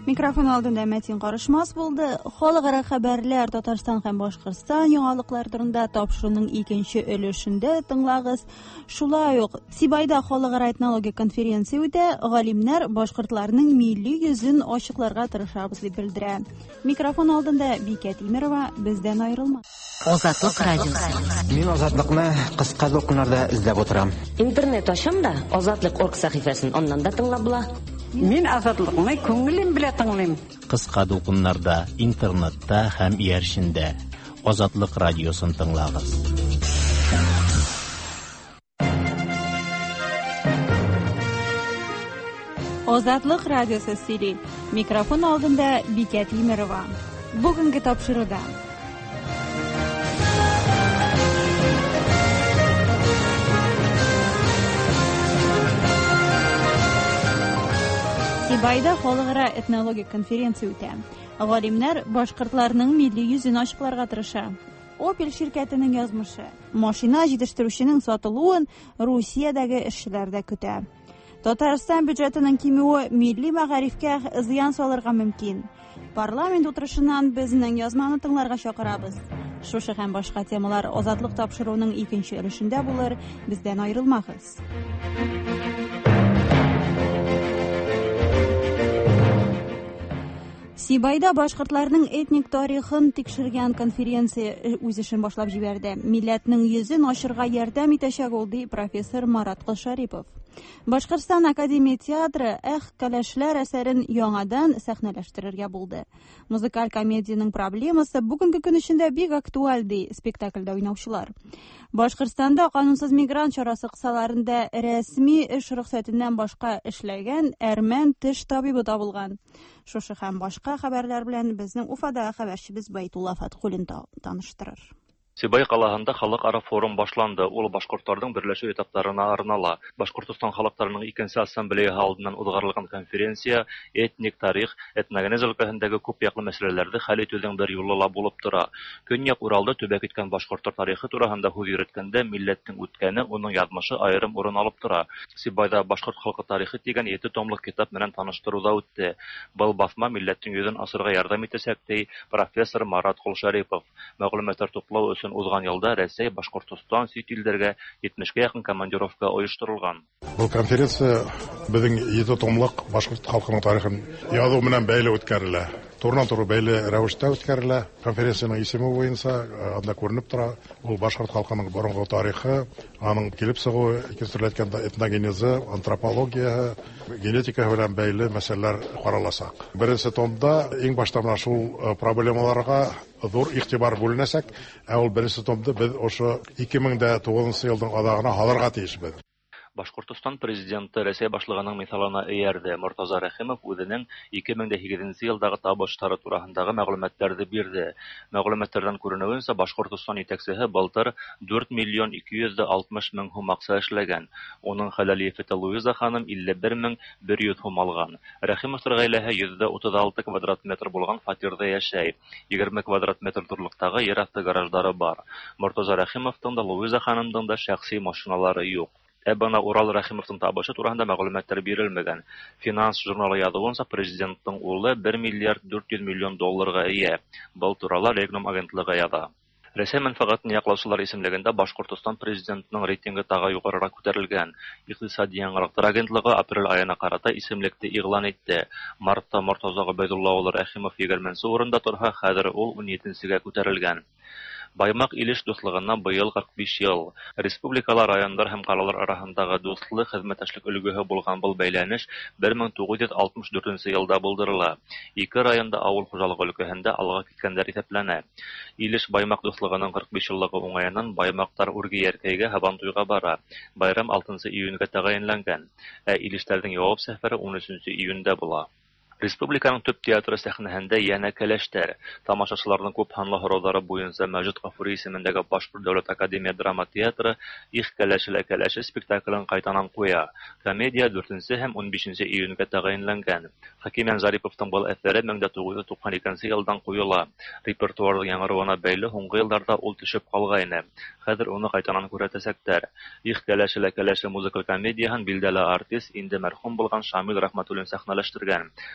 Микрофон алдында Мәтин Карышмас булды. Халыкара хәбәрләр Татарстан һәм Башкортстан яңалыклар турында тапшыруның икенче өлешендә тыңлагыз. Шулай ук Сибайда халыкара этнология конференция үтә, галимнәр башкортларның милли йөзен ачыкларга тырышабыз дип белдерә. Микрофон алдында Бикә Тимерова, бездән аерылма. Азатлык радиосы. Мин азатлыкны кыска докумнарда эзләп утырам. Интернет ачам да азатлык орг сәхифәсен аннан да тыңлап була. Мин азатлыкны күңелем белән тыңлыйм. Кыска дулкыннарда, интернетта һәм ияршендә Азатлык радиосын тыңлагыз. Азатлык радиосы сөйли. Микрофон алдында Бикә Тимерова. Бүгенге тапшыруда Сибайда халыкара этнология конференция үтә. Галимнәр башкортларның милли йөзен ачыкларга тырыша. Opel şirkәтенең язмышы, машина җитештерүченең сатылуын Русиядәге эшчеләр дә көтә. Татарстан бюджетының кимүе милли мәгарифкә зыян салырга мөмкин. Парламент утырышыннан безнең язманы тыңларга чакырабыз. Шушы һәм башка темалар азатлык тапшыруның икенче өлешендә булыр. Бездән аерылмагыз. Сибайда башкортларның этник тарихын тикшергән конференция үз эшен башлап җибәрде. Милләтнең йөзен ачырга ярдәм итәчәк ул ди профессор Марат Кылшарипов. Башкортстан академия театры «Эх, кәләшләр» әсәрен яңадан сәхнәләштерергә булды. Музыкаль комедияның проблемасы бүгенге көн эчендә бик актуаль ди спектакльдә уйнаучылар. Башкортстанда канунсыз мигрант чарасы кысаларында рәсми эш рөхсәтеннән башка эшләгән әрмән теш табибы табылган. Шушы һәм башка хәбәрләр белән безнең Уфадагы хәбәрчебез Байтулла Фаткуллин таныштырыр. Сибай калаһында халыкара форум башланды. Ул башкортларның берләшү этаптарына арнала. Башкортстан халыкларының икенче ассамблеясы алдыннан узгарылган конференция этник тарих, этногенез өлкәсендәге күп яклы мәсьәләләрне хәл итүнең бер юлы булып тора. Көньяк Уралда төбәк иткән башкортлар тарихы турында һүз йөрткәндә милләтнең үткәне, уның язмышы аерым урын алып тора. Сибайда башкорт халкы тарихы дигән ете томлык китап белән таныштыруда үтте. Был басма милләтнең йөзен асырга ярдәм итәчәк ди профессор Марат Кылшарипов. Мәгълүматлар туплау узган елда Рәсәй, Башкортстан, сит илләргә җитмешкә якын командировка оештырылган. Бу конференция безнең ете томлык башкорт халкының тарихын язу белән бәйле үткәрелә. Турнан-туры бәйле рәвештә үткәрелә. Конференциянең исеме буенча анда күренеп тора, ул башкорт халкының борынгы тарихы, аның килеп чыгуы, икенче әйткәндә этногенезы, антропология, генетика белән бәйле мәсьәләләр караласак. Беренче томда иң башта менә шул проблемаларга зур игътибар бүленәсәк, ә ул беренче томда без ошо ике мең тугызынчы елның адагына халырга тиешбез. Башкортстан президенты Рәсәй башлыгының мисалына иярде. Мортаза Рәхимов үзенең ике мең сигезенче елдагы табышлары турында мәгълүматларны бирде. Мәгълүматлардан күренүенчә, Башкортстан итәкчесе былтыр дүрт миллион ике йөз алтмыш мең сум акча эшләгән. Оның хәләлифәте Луиза ханым илле бер мең бер йөз сум алган. Рәхимов гаиләһе йөз утыз алты квадрат метр булган фатирда яшәй. егерме квадрат метр турлыктагы йер асты гаражлары бар. Мортаза Рәхимовтың да Луиза ханымның да шәхси машиналары юк. Әбана Урал Рәхимовтың табышы турында мәгълүматлар бирелмәгән. Финанс журналы язуынча, президенттың улы бер миллиард дүрт йөз миллион долларга ия. Был турында Регнум агентлыгы яза. Рәсәй мәнфәгатен яклаучылар исемлегендә Башкортстан президентының рейтингы тагы югарырак күтәрелгән. Икътисади яңалыклар агентлыгы апрель аена карата исемлекте игълан итте. Мартта Мортаза Габайдулла улы Рәхимов егерменче урында торһа, хәзер ул униетенчегә күтәрелгән. Баймак Илеш дуслыгына быел кырык биш ел. Республикалар, райондар һәм калалар арасындагы дуслык, хезмәттәшлек өлгеһе булган был бәйләнеш бер мең тугыз йөз алтмыш дүртенче елда булдырыла. Ике районда авыл хуҗалыгы өлкәһендә алга киткәннәр исәпләнә. Илеш Баймак дуслыгының кырык биш еллыгы уңаеннан Баймактар Урги-Яркәйгә Һабантуйга бара. Байрам алтынчы июньгә тәгаенләнгән. Ә Илештәрнең явап сәфәре унөченче июньдә була. Республиканың төп театры сәхнәһендә янә кәләштәр. Тамашачыларның күп һанлы һораулары буенча Мәҗит Гафури исемендәге Башкорт дәүләт академия драма театры «Их кәләшле кәләше» спектаклен кайтанан куя. Комедия дүртенче һәм унбишенче июньгә тәгаенләнгән. Хәкимән Зариповтың был әсәре мең тугыз йөз туксан икенче елдан куела. Репертуарның яңаруына бәйле һуңгы елларда ул төшеп калгайны. Хәзер уны кайтанан күрәтәсәктәр. «Их кәләшле кәләше» музыкаль комедияһын билдәле артист инде мәрхүм булган Шамил Рахматуллин сәхнәләштергән.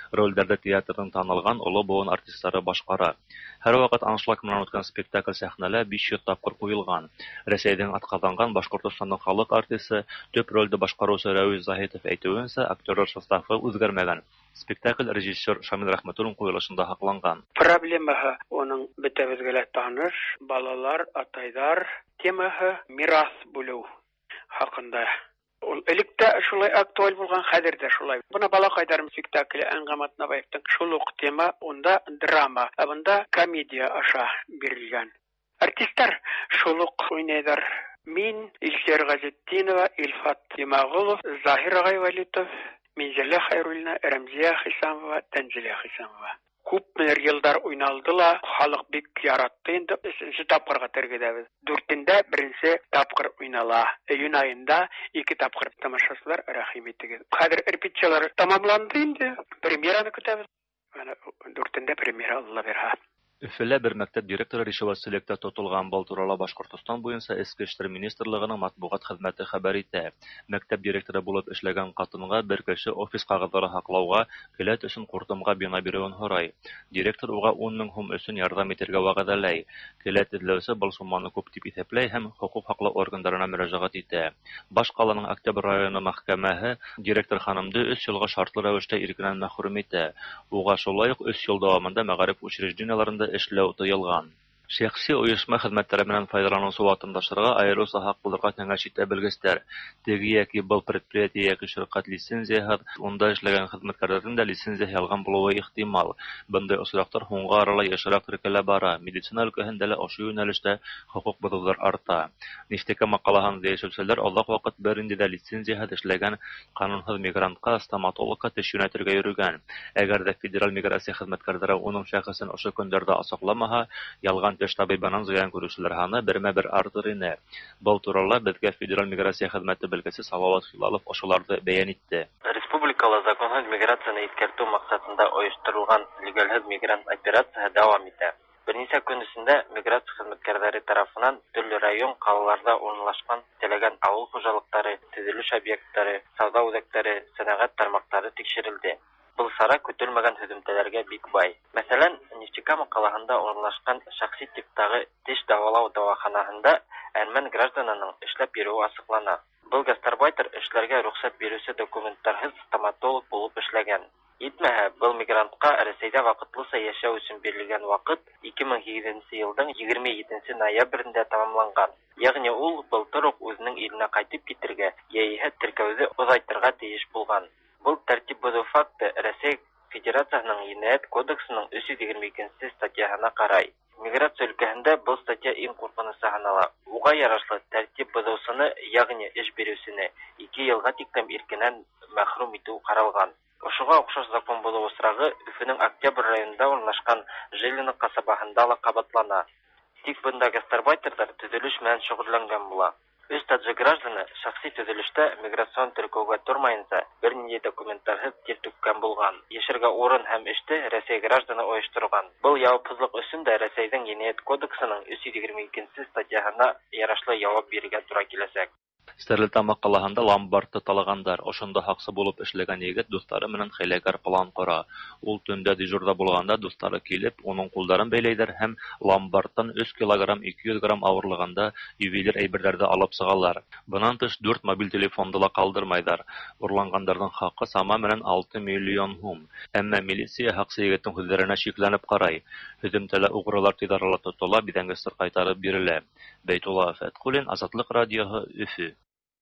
Рольдәрдә театрның танылган олы буын артистлары башкара. Һәрвакыт аншлаг менән үткән спектакль сәхнәлә биш йөз тапкыр куелган. Рәсәйдән атказанган Башкортстанның халык артисты, төп рольдә башкаручы Рәвис Заһитов әйтүенсә, актерлар составы үзгәрмәгән. Спектакль режиссер Шамил Рәхмәтуллин куелышында хакланган. Проблемаһы оның бетәбезгә таныш, балалар, атайлар темаһы мирас бүлү хакында. Ул электә шулай актуаль булган, хәзер дә шулай. Буна бала кайдар спектакле Әнгамат Набаевтың шул ук тема, онда драма, ә монда комедия аша бирелгән. Артистлар шул ук уйнайдар. Мин, Илсер Газетдинова, Илфат Имагулов, Заһир Гайвалитов, Минзәлә Хайруллина, Рәмзия Хисамова, Тәнзилә Хисамова. Күпмелер йылдар уйналдыла, халык бик яратты инде. Өченче тапкырга тергедәбез. Дүртендә беренче тапкыр уйнала. Июнь айында ике тапкыр тамашачылар рәхим итегез. Хәзер репетициялар тамамланды инде. Премьераны көтәбез. Аны дүртендә премьера Алла бирһә. Өфелә бер мәктәп директоры Ришват Селектә тотылган бал турында Башкортстан буенча Эчке эшләр министрлыгының матбугат хезмәте хәбәр итә. Мәктәп директоры булып эшләгән катынга бер кеше офис кагыйдәләре хаклауга, келәт өчен куртымга бина бирүен һорай. Директор уга ун мең сум өчен ярдәм итәргә вәгъдәләй. Келәт эзләүче был сумманы күп дип исәпләй һәм хокук хаклау органнарына мөрәҗәгать итә. Баш каланың Октябрь районы мәхкәмәһе директор ханымды өч елга шартлы рәвештә иркеннән мәхрүм итә. Уга шулай ук өч ел дәвамында мәгариф учрежденияларында эшләү тыелган. Шәхси оешма хезмәтләре белән файдаланучы ватандашларга аеруча хак булырга киңәш итә белгечләр. Теге яки был предприятие яки ширкат лицензияһы, онда эшләгән хезмәткәрләрнең дә лицензия ялган булуы ихтимал. Бындай осраклар һуңга арала яшәрәк теркәлә бара. Медицина өлкәһендә дә ошый юнәлештә хокук бозулар арта. Нефтекама калаһында яшәүчеләр озак вакыт беринде дә лицензияһы эшләгән канунсыз мигрантка, стоматологка теш юнәтергә йөргән. Әгәр дә федераль миграция хезмәткәрләре уның шәхесен ошый көндәрдә асакламаһа, ялган теш табибанан зыян күрүчеләр һаны бермә-бер артыр ине. Был турында безгә федераль миграция хезмәте белгесе Салават Хилалов ошыларды бәян итте. Республикала законсыз миграцияны иткәртү максатында оештырылган легаль мигрант операциясы дәвам итә. Берничә көн эчендә миграция хезмәткәрләре тарафыннан төрле район, калаларда урынлашкан теләгән авыл хуҗалыклары, төзелеш объектлары, сауда үзәкләре, сәнәгать тармактары тикшерелде. Был сара көтелмәгән һөҗүмләргә бик бай. Мәсәлән, Нефтекама калаһында урынлашкан шәхси типтагы теш дәвалау дәваханаһында әрмән гражданының эшләп йөрүе асыклана. Был гастарбайтер эшләргә рөхсәт бирүче документтарсыз стоматолог булып эшләгән. Итмәһә, был мигрантка Рәсәйдә вакытлыча яшәү өчен бирелгән вакыт ике мең сигезенче елның егерме җиденче ноябрендә тәмамланган. Ягъни ул былтыр ук үзенең иленә кайтып китәргә, яисә теркәүне озайтырга тиеш булган. Бұл тәртип бозу факты Рәсәй Федерациясының Енәят кодексының өч йөз егерме икенче статьяһына карай. Миграция өлкәһендә бұл статья иң куркынычлы санала. Уга ярашлы тәртип бозусыны, ягъни эш бирүчене ике елга тиклем иркеннән мәхрүм итү каралган. Ошуга охшаш закон булу осрагы Өфөнең Октябрь районында урнашкан Жилино касабаһында ла кабатлана. Тик бында гастарбайтерлар төзелеш менән шөгыльләнгән була. Үз таджик гражданы шәхси төзелештә миграцион теркәүгә тормаенча бернинди документтарсыз тир түккән булган. Яшәргә урын һәм эште Рәсәй гражданы оештырган. Был явапсызлык өчен дә Рәсәйнең Енәят кодексының өч йөз егерме икенче статьяһына ярашлы җавап бирергә туры киләсәк. Стәрлетама калаһында ломбардты талагандар. Ошонда хаксы булып эшләгән егет дуслары менән хәйләкәр план кора. Ул төндә дежурда булганда дуслары килеп, уның кулдарын бәйләйдер һәм ломбардтан өч килограмм ике йөз грамм авырлыгында ювелир әйберләрне алып чыгалар. Бунан тыш дүрт мобиль телефонды ла калдырмайдар. Урлангандарның хакы сама менән алты миллион сум. Әмма милиция хаксы егетнең хүзләренә шикләнеп карай. Һөҗүмтәлә угрылар тидарыла тотыла, бидәнгәстер кайтарып бирелә. Бәйтулла Фәткулин, Азатлык радиоһы, Өфе.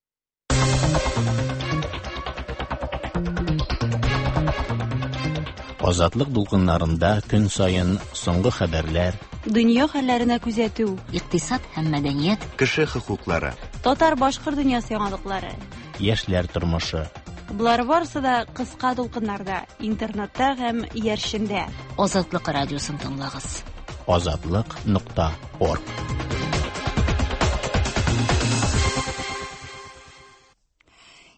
Азатлык дулкыннарында көн сайын соңгы хәбәрләр, дөнья хәлләренә күзәтү, икътисад һәм мәдәният, кеше хокуклары, татар-башкорт дөньясы яңалыклары, яшьләр тормышы. Булар барысы да кыска дулкыннарда, интернетта һәм яршендә. Азатлык радиосын тыңлагыз. азатлык нокта орг.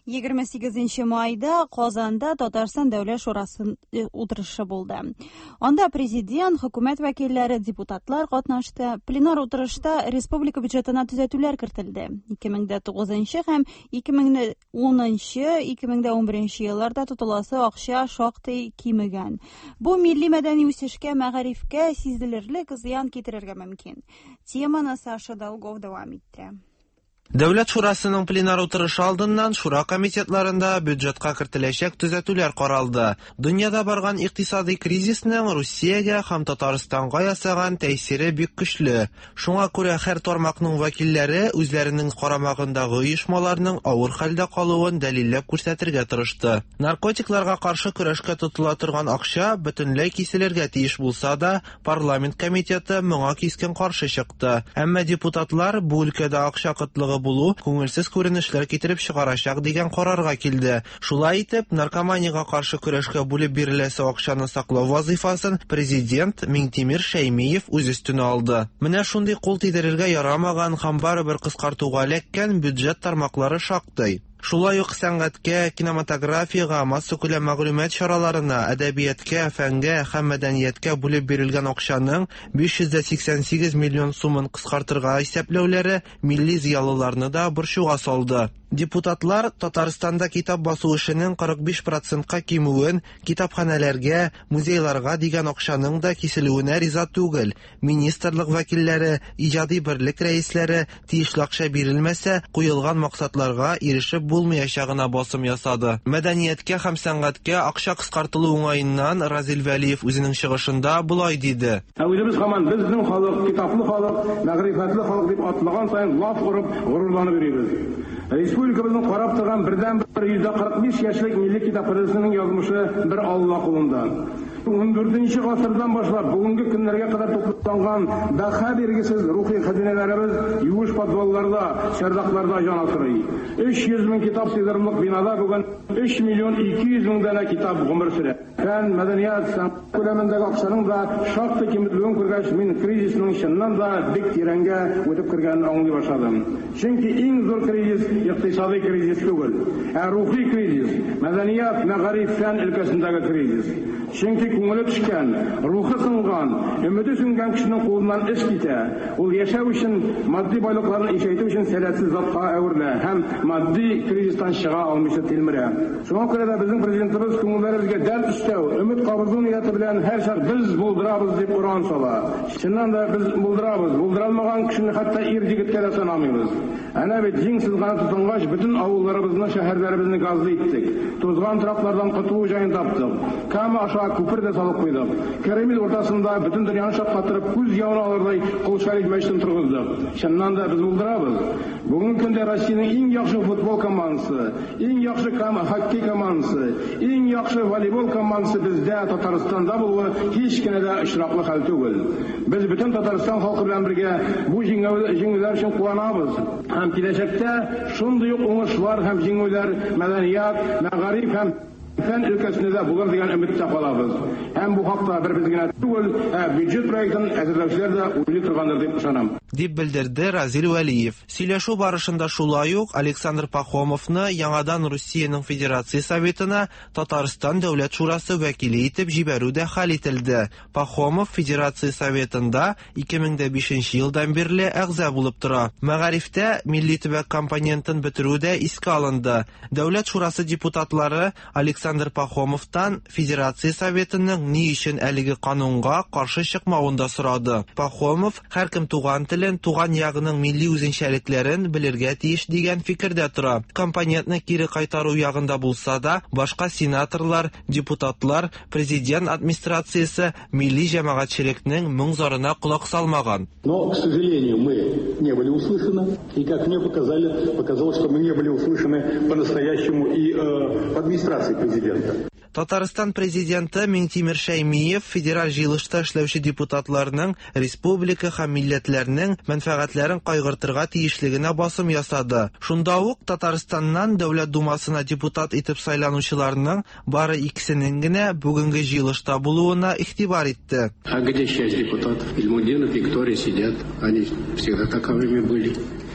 егерме сигезенче майда Казанда Татарстан Дәүләт Шурасы утырышы булды. Анда президент, хөкүмәт вәкилләре, депутатлар катнашты. Пленар утырышта республика бюджетына төзәтүләр кертелде. ике мең тугызынчы һәм ике мең унынчы - ике мең унберенче елларда тотыласы акча шактый кимегән. Бу милли мәдәни үсешкә, мәгарифкә сизелерлек зыян китерергә мөмкин. Теманы Саша Долгов дәвам итте. Дәүләт шурасының пленар утырышы алдыннан шура комитетларында бюджетка кертеләчәк төзәтүләр каралды. Дөньяда барган икътисади кризисның Россиягә һәм Татарстанга ясаган тәэсире бик көчле. Шуңа күрә һәр тармакның вәкилләре үзләренең карамагындагы оешмаларның авыр хәлдә калуын дәлилләп күрсәтергә тырышты. Наркотикларга каршы көрәшкә тотыла торган акча бөтенләй киселергә тиеш булса да, парламент комитеты моңа кискен каршы чыкты. Әмма депутатлар бу өлкәдә акча кытлыгы булу күңелсез күренешләр китереп чыгарачак дигән карарга килде. Шулай итеп, наркоманияга каршы көрәшкә бүлеп биреләсе акчаны саклау вазифасын президент Миңтимир Шәймиев үз өстенә алды. Менә шундый кул тидерергә ярамаган һәм барыбер кыскартуга эләккән бюджет тармаклары шактый. Шулай ук сәнгатькә, кинематографиягә, масса күләм мәгълүмат чараларына, әдәбияткә, фәнгә һәм мәдәнияткә бүлеп бирелгән акчаның биш йөз сиксән сигез миллион сумын кыскартырга исәпләүләре милли зыялыларны да борчуга салды. Депутатлар Татарстанда китап басу эшенең кырык биш процентка кимүен, китапханәләргә, музейларга дигән акчаның да киселүенә риза түгел. Министрлык вәкилләре, иҗади берлек рәисләре тиешле акча бирелмәсә, куелган максатларга ирешеп булмаячагына басым ясады. Мәдәнияткә һәм сәнгатькә акча кыскартылу уңаеннан Разил Вәлиев үзенең чыгышында булай диде. Үзебез һаман безнең халык, китаплы халык, мәгърифәтле халык дип атлаган саен лаф урып горурланып йөрибез. Республикабызның карап торган бердән бер йөз кырык биш яшьлек милли китапханәсенең язмышы бер Алла кулында. ундүртенче гасырдан башлап бүгенге көннәргә кадәр тупланган баһа биргесез рухи хәзинәләребез юеш подвалларда, чардакларда җан асрый. өч йөз мең китап сыйдырырлык бинада бүген өч миллион ике йөз мең дана китап гомер сөрә. Фән, мәдәният, сәнгать күләмендәге акчаның да шактый киметлеген күргәч, мин кризисның чыннан да бик тирәнгә үтеп кергәнен аңлый башладым. Чөнки иң зур кризис икътисади кризис түгел, ә рухи кризис, мәдәният, мәгариф, фән өлкәсендәге кризис. Чөнки күңеле төшкән, рухы сынган, өмете сүнгән кешенең кулыннан эш китә. Ул яшәү өчен, матди байлыкларын ишәйтү өчен сәләтсез затка әверелә һәм матди кризистан чыга алмыйча тилмерә. Шуңа күрә дә безнең президентыбыз күңелләребезгә дәрт өстәү, өмет кабызу нияте белән һәр чак без булдырабыз дип уран сала. Чыннан да без булдырабыз. Булдыралмаган кешене хәтта ир җегеткә дә санамыйбыз. Әнә бит җиңсез гына тотынгач, бөтен авылларыбызны, шәһәрләребезне газлы иттек. Тузган траплардан котылу җаен таптык. Кама аша күпер дә салып куйдык. Кремль уртасында бөтен дөньяны шаккатырып, күз явын алырдай кулчалык мәчетен торгыздык. Чыннан да без булдырабыз. Бүгенге көндә Россиянең иң яхшы футбол командасы, иң яхшы хоккей командасы, иң яхшы волейбол командасы бездә Татарстанда булуы һич кенә дә очраклы хәл түгел. Без бөтен Татарстан халкы белән бергә бу җиңүләр өчен куанабыз. Һәм киләчәктә шундый ук уңышлар һәм җиңүләр мәдәният, мәгариф һәм фән өлкәсендә булыр дигән өметтә калабыз. Һәм бу хакта бер без генә түгел, ә бюджет проектын әзерләүчеләр дә уйлый торгандыр дип ышанам. Дип белдерде Разил Вәлиев. Сөйләшү барышында шулай ук Александр Пахомовны яңадан Россиянең Федерация Советына Татарстан Дәүләт Шурасы вәкиле итеп җибәрү дә хәл ителде. Пахомов Федерация Советында ике мең бишенче елдан бирле әгъза булып тора. Мәгарифтә милли төбәк компонентын бетерү дә искә алынды. Дәүләт Шурасы депутатлары Александр Пахомовтан Федерация Советының ни өчен әлеге канунга каршы чыкмавын да сорады. Пахомов һәркем туган телен, туган ягының милли үзенчәлекләрен белергә тиеш дигән фикердә тора. Компонентны кире кайтару ягында булса да, башка сенаторлар, депутатлар, президент администрациясе милли җәмәгатьчелекнең моң-зарына колак салмаган. Но, к сожалению, мы не были услышаны, и как мне показали, показалось, что мы не были услышаны по-настоящему и э, в администрации президента. Татарстан президенты Миңтимир Шәймиев федераль җыелышта эшләүче депутатларның республика һәм милләтләрнең мәнфәгатьләрен кайгыртырга тиешлегенә басым ясады. Шунда ук Татарстаннан Дәүләт Думасына депутат итеп сайланучыларның бары икесенең генә бүгенге җыелышта булуына игътибар итте. А где часть депутатов? Ильмудинов, Виктория сидят. Они всегда таковыми были.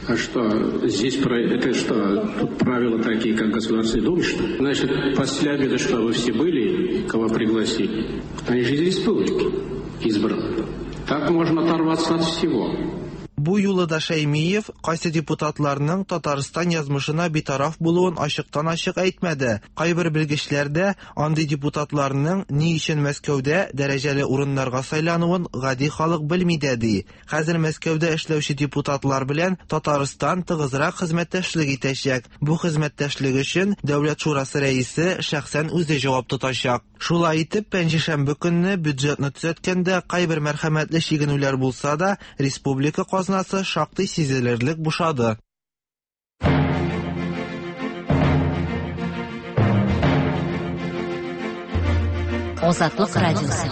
А что, здесь про это что, тут правила такие, как Государственный Дом, что? Значит, после обеда что, вы все были, кого пригласили? Они же из республики избраны. Так можно оторваться от всего. Бу юлы да Шәймиев кайсы депутатларның Татарстан язмышына битараф булуын ачыктан-ачык әйтмәде. Кайбер белгечләрдә андый депутатларның ни өчен Мәскәүдә дәрәҗәле урыннарга сайлануын гади халык белми дә ди. Хәзер Мәскәүдә эшләүче депутатлар белән Татарстан тыгызрак хезмәттәшлек итәчәк. Бу хезмәттәшлек өчен Дәүләт шурасы рәисе шәхсән үзе җавап тотачак. Шулай итеп, пәнҗешәмбе көнне бюджетны төзәткәндә кайбер мәрхәмәтле чигенүләр булса да, республика казнасы шактый сизелерлек бушады. Азатлык радиосы.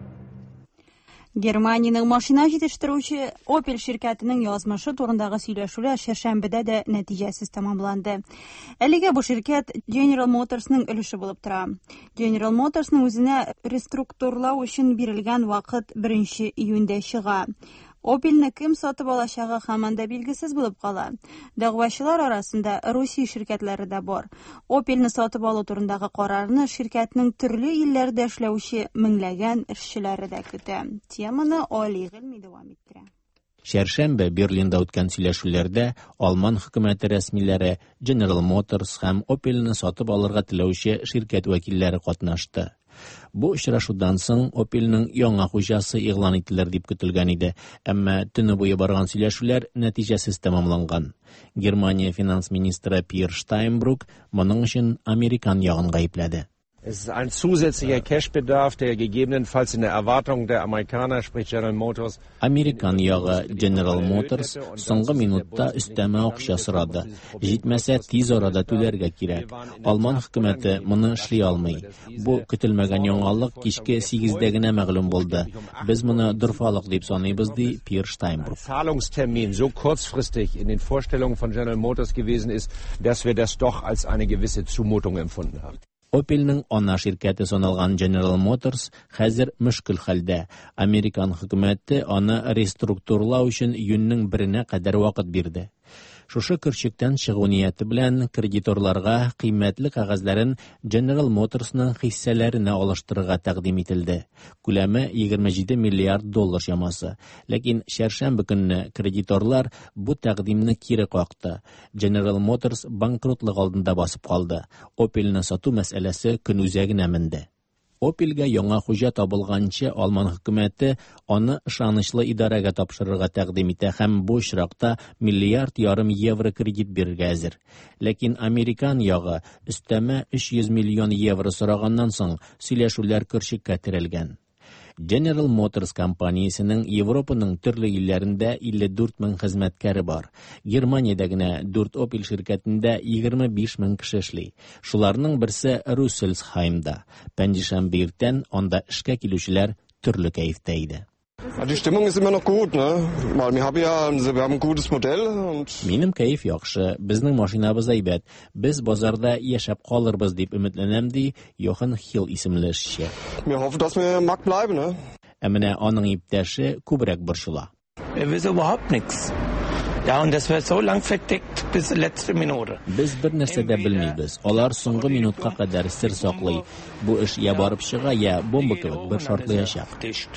Германиянең машина җитештерүче Opel şirkәтенең язмышы турындагы сөйләшүләр шәршәмбедә дә нәтиҗәсез тәмамланды. Әлегә бу şirkәт General Motorsның өлеше булып тора. General Motorsның үзенә реструктурлау өчен бирелгән вакыт беренче июньдә чыга. Opel'ni кем сатып алачагы һаман да билгесез булып кала. Дәгъвачылар арасында Русия şirkәтләре дә бар. Opel'ni сатып алу турындагы карарны şirkәтнең төрле илләрдә эшләүче меңләгән эшчеләре дә көтә. Теманы Али Гыйльми дәвам иттерә. Шәршәмбе Берлинда үткән сөйләшүләрдә Алман хөкүмәте рәсмиләре General Motors һәм Opel'ni сатып алырга теләүче şirkәт вәкилләре катнашты. Бу очрашудан соң Opel'ның яңа хуҗасы игълан ителер дип көтелгән иде, әмма төне буе барган сөйләшүләр нәтиҗәсез тәмамланган. Германия финанс министры Пир Штайнбрук моның өчен Американ ягын гаепләде. Es ist ein zusätzlicher Cashbedarf, der gegebenenfalls in der Erwartung der Amerikaner, sprich General Motors. Американ ягы General Motors соңгы минутта өстәмә акча сорады. Җитмәсә тиз арада түләргә кирәк. Алман хөкүмәте моны эшли алмый. Бу көтелмәгән яңалык кичке сигездә генә мәгълүм булды. Без моны дурфалык дип саныйбыз ди Пир Штайнбрук. Zahlungstermin so kurzfristig in den Vorstellungen von General Motors gewesen ist, dass wir das doch als eine gewisse Zumutung empfunden haben. Opel'ның ана şirkәте саналган General Motors хәзер мөшкел хәлдә. Американ хөкүмәте аны реструктурлау өчен июньнең беренә кадәр вакыт бирде. Шушы көрчектән чыгу нияте белән кредиторларга кыйммәтле кагазларын General Motorsның хиссәләренә алыштырырга тәкъдим ителде. Күләме егерме җиде миллиард доллар чамасы. Ләкин шәршәмбе көнне кредиторлар бу тәкъдимне кире какты. General Motors банкротлык алдында басып калды. Opel'ны сату мәсьәләсе көн үзәгенә менде. Opel'гә яңа хуҗа табылганчы Алман хөкүмәте аны ышанычлы идарәгә тапшырырга тәкъдим итә һәм бу очракта миллиард ярым евро кредит бирергә әзер. Ләкин Американ ягы өстәмә өч йөз миллион евро сораганнан соң сөйләшүләр көрчеккә терелгән. General Motors компаниясенең Европаның төрле илләрендә илле дүрт мең хезмәткәре бар. Германиядә генә дүрт Opel şirkәтендә егерме биш мең кеше эшли. Шуларның берсе Rüsselsheimда. Пәнҗешәмбе иртән анда эшкә килүчеләр төрле кәефтә иде. Die Stimmung ist immer noch gut, ne? Weil wir haben ja wir haben ein gutes Modell und Минем кәеф яхшы, безнең машинабыз әйбәт. Без базарда яшәп калырбыз дип өметләнәм ди Йохан Хилл исемле эшче. Wir hoffen, dass wir im Markt bleiben, ne? Ә менә аның иптәше күбрәк борчыла. Wir wissen überhaupt nichts. Ja, und das wird so lang verdeckt bis letzte Minute. Без бер нәрсә дә белмибез. Алар соңгы минутка кадәр сер саклый. Бу эш я барып чыга, я бомба кебек бер шартлаячак.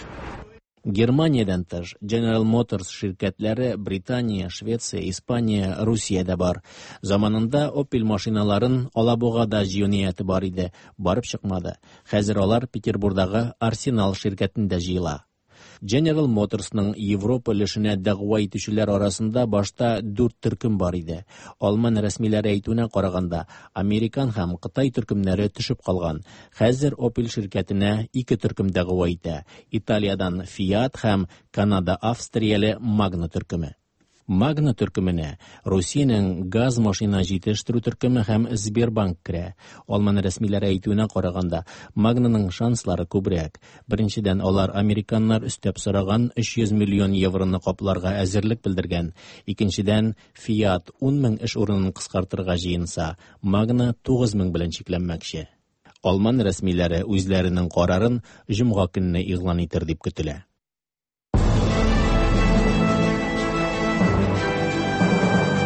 Германиядән тыш General Motors şirkәтләре Британия, Швеция, Испания, Русиядә бар. Заманында Opel машиналарын Алабугада җыю нияте бар иде, барып чыкмады. Хәзер алар Петербургдагы Arsenal şirkәтендә җыела. General Motorsның Европа өлешенә дәгъва итүчеләр арасында башта дүрт төркем бар иде. Алман рәсмиләре әйтүенә караганда, Американ һәм Кытай төркемнәре төшеп калган. Хәзер Opel şirkәтенә ике төркем дәгъва итә. Италиядан Fiat һәм Канада Австрияле Magna төркеме. Magna төркеменә Русиянең газ машина җитештерү төркеме һәм Сбербанк керә. Алман рәсмиләре әйтүенә караганда, Magnaның шанслары күбрәк. Беренчедән, алар американнар өстәп сораган өч йөз миллион евроны капларга әзерлек белдергән. Икенчедән, Fiat ун мең эш урынын кыскартырга җыенса, Magna тугыз мең белән чикләнмәкче. Алман рәсмиләре үзләренең карарын җомга көнне игълан итер дип көтелә.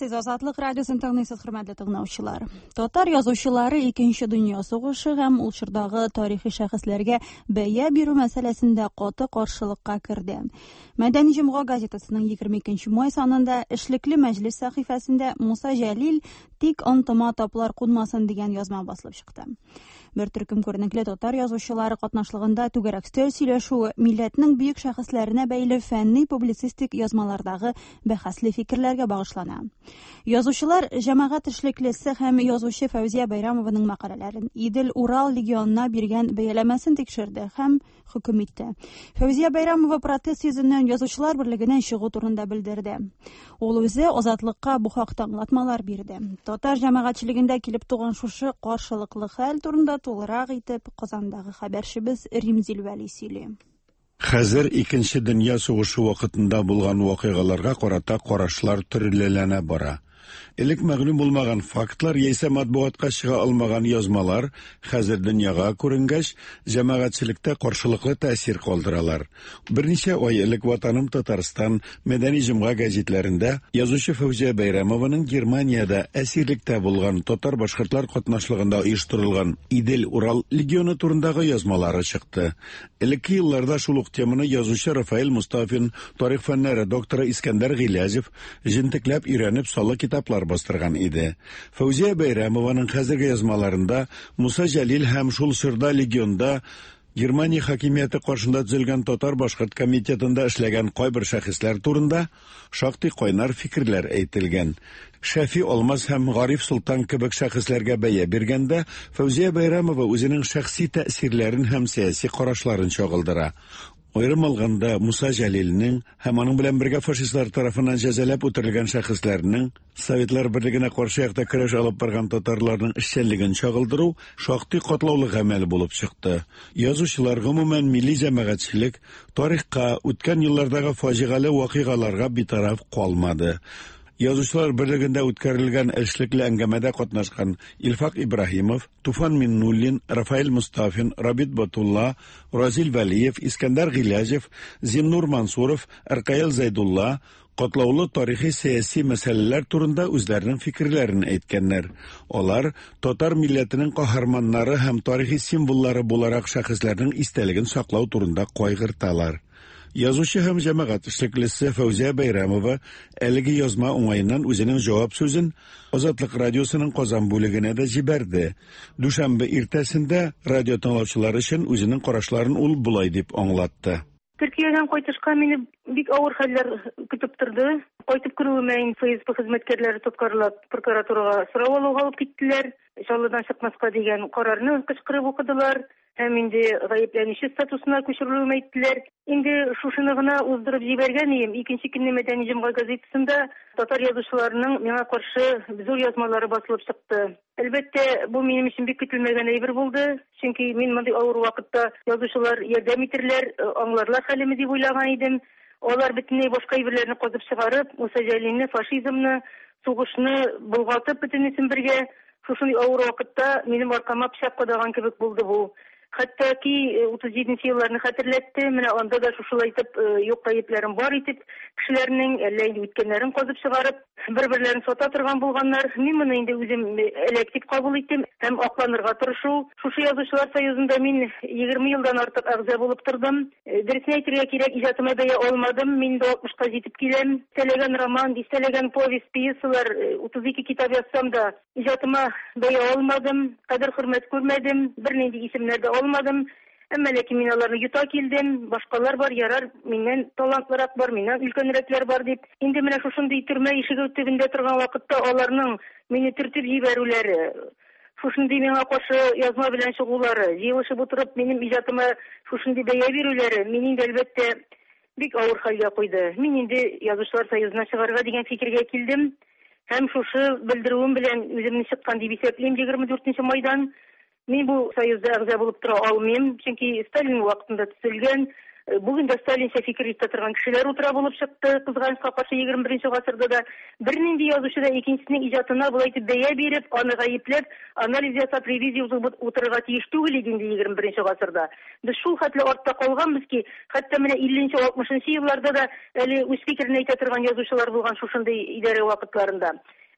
Сез Азатлык радиосын тыңлыйсыз, хөрмәтле тыңлаучылар. Татар язучылары Икенче дөнья сугышы һәм ул чордагы тарихи шәхесләргә бәя бирү мәсьәләсендә каты каршылыкка керде. Мәдәни җомга газетасының егерме икенче май санында эшлекле мәҗлес сәхифәсендә Муса Җәлил тик антыма таплар кунмасын дигән язма басылып чыкты. Бер төркем күренекле татар язучылары катнашлыгында түгәрәк стель сөйләшүе милләтнең бөек шәхесләренә бәйле фәнни публицистик язмалардагы бәхәсле фикерләргә багышлана. Язучылар җәмәгать эшлеклесе һәм язучы Фәүзия Бәйрәмованың мәкаләләрен Идел Урал легионына биргән бәяләмәсен тикшерде һәм хөкем итте. Фәүзия Бәйрәмова протест йөзеннән язучылар берлегенә чыгу турында белдерде. Ул үзе Азатлыкка бу хакта аңлатмалар бирде. Татар җәмәгатьчелегендә килеп туган шушы каршылыклы хәл турында тулырак итеп Казандагы хәбәрчебез Римзил Вәли сөйли. Хәзер Икенче дөнья сугышы вакытында булган вакыйгаларга карата карашлар төрлеләнә бара. Элек мәгълүм булмаган фактлар яисә матбугатка чыга алмаган язмалар хәзер дөньяга күренгәч, җәмәгатьчелектә каршылыклы тәэсир калдыралар. Берничә ай элек Ватаным Татарстан мәдәни җомга гәзитләрендә язучы Фәүзия Бәйрәмованың Германиядә әсирлектә булган татар-башкортлар катнашлыгында оештырылган Идел Урал легионы турындагы язмалары чыкты. Элекке елларда шул ук теманы язучы Рафаэль Мустафин, тарих фәннәре докторы Искәндәр Гыйләзев җентекләп өйрәнеп салы китаплар бастырган иде. Фәүзия Бәйрәмованың хәзерге язмаларында Муса Җәлил һәм шул чорда легионда Германия хакимияте каршында төзелгән татар-башкорт комитетында эшләгән кайбер шәхесләр турында шактый кайнар фикерләр әйтелгән. Шәфи Алмаз һәм Гариф Султан кебек шәхесләргә бәя биргәндә, Фәүзия Бәйрәмова үзенең шәхси тәэсирләрен һәм сәяси карашларын чагылдыра. Аерым алганда Муса Җәлилнең һәм аның белән бергә фашистлар тарафыннан җәзалап үтерелгән шәхесләрнең Советлар берлегенә каршы якта көрәш алып барган татарларның эшчәнлеген чагылдыру шактый катлаулы гамәл булып чыкты. Язучылар гомумән милли җәмәгатьчелек тарихка, үткән еллардагы фаҗигале вакыйгаларга битараф калмады. Язучылар берлегендә үткәрелгән эшлекле әңгәмәдә катнашкан Илфак Ибраһимов, Туфан Миннуллин, Рафаэль Мустафин, Рабит Батулла, Разил Вәлиев, Искәндәр Гыйләзев, Зиннур Мансуров, Әркаил Зайдулла катлаулы тарихи сәяси мәсьәләләр турында үзләренең фикерләрен әйткәннәр. Алар татар милләтенең каһарманнары һәм тарихи символлары буларак шәхесләрнең истәлеген саклау турында кайгырталар. Язучы һәм җәмәгать эшлеклесе Фәүзия Бәйрәмова әлеге язма уңаеннан үзенең җавап сүзен Азатлык радиосының Казан бүлегенә дә җибәрде. Дүшәмбе иртәсендә радио тыңлаучылар өчен үзенең карашларын ул булай дип аңлатты. Төркиядән кайтышка мине бик авыр хәлләр көтеп торды. Кайтып керүемә ФСБ хезмәткәрләре тоткарлап прокуратурага сорау алуга алып киттеләр. Чаллыдан чыкмаска дигән карарны кычкырып укыдылар. Һәм инде гаепләнүче статусына күчерүемә әйттеләр. Инде шушыны гына уздырып җибәргән идем. Икенче көнне Мәдәни җомга газетасында татар язучыларының миңа каршы зур язмалары басылып чыкты. Әлбәттә, бу минем өчен бик көтелмәгән әйбер булды. Чөнки мин мондый авыр вакытта язучылар ярдәм итерләр, аңларлар хәлемне дип уйлаган идем. Алар бөтенләй башка әйберләрне казып чыгарып, Муса Җәлилне, фашизмны, сугышны булгатып бөтенесен бергә шушы авыр вакытта минем аркама пычак кадаган кебек булды бу. Хәтта ки утыз җиденче елларны хәтерләтте, менә анда да шушылай итеп юк гаепләрем бар итеп, кешеләрнең әллә үткәннәрен казып чыгарып, бер-берләрен сата торган булганнар. Мин моны инде үзем элек дип кабул иттем һәм акланырга тырышу. Шушы язучылар союзында мин егерме елдан артык әгъза булып тордым. Дөресен әйтергә кирәк, иҗатыма бәя алмадым. Мин дә алтмышка җитеп киләм. Теләгән роман, дистәләгән повесть, пьесалар, утыз ике китап язсам да иҗатыма бәя алмадым. Кадер-хөрмәт күрмәдем. Бернинди исемнәр дә алмадым. Әмма ләкин мин аларны юта килдем. Башкалар бар, ярар, миннән талантлырак бар, миннән өлкәнрәкләр бар дип. Инде менә шушындый төрмә ишеге төбендә торган вакытта аларның мине төртеп җибәрүләре, шушындый миңа каршы язма белән чыгулары, җыелышып утырып минем иҗатыма шушындый бәя бирүләре мине инде әлбәттә бик авыр хәлгә куйды. Мин инде Язучылар союзына чыгарга дигән фикергә килдем. Һәм шушы белдерүем белән үземне чыккан дип исәплим егерме дүртенче майдан. Мин бу союзда әгъза булып тора алмыйм, чөнки Сталин вакытында төзелгән, бүген дә Сталинча фикер итә торган кешеләр утыра булып чыкты. Кызганычка каршы егерме беренче гасырда да бернинди язучы да икенчесенең иҗатына булай итеп бәя биреп, аны гаепләп, анализ ясап, ревизия узып утырырга тиеш түгел иде инде егерме беренче гасырда. Без шул хәтле артта калганбыз ки, хәтта менә илленче алтмышынчы елларда да әле үз фикерен әйтә торган язучылар булган шушындый идарә вакытларында.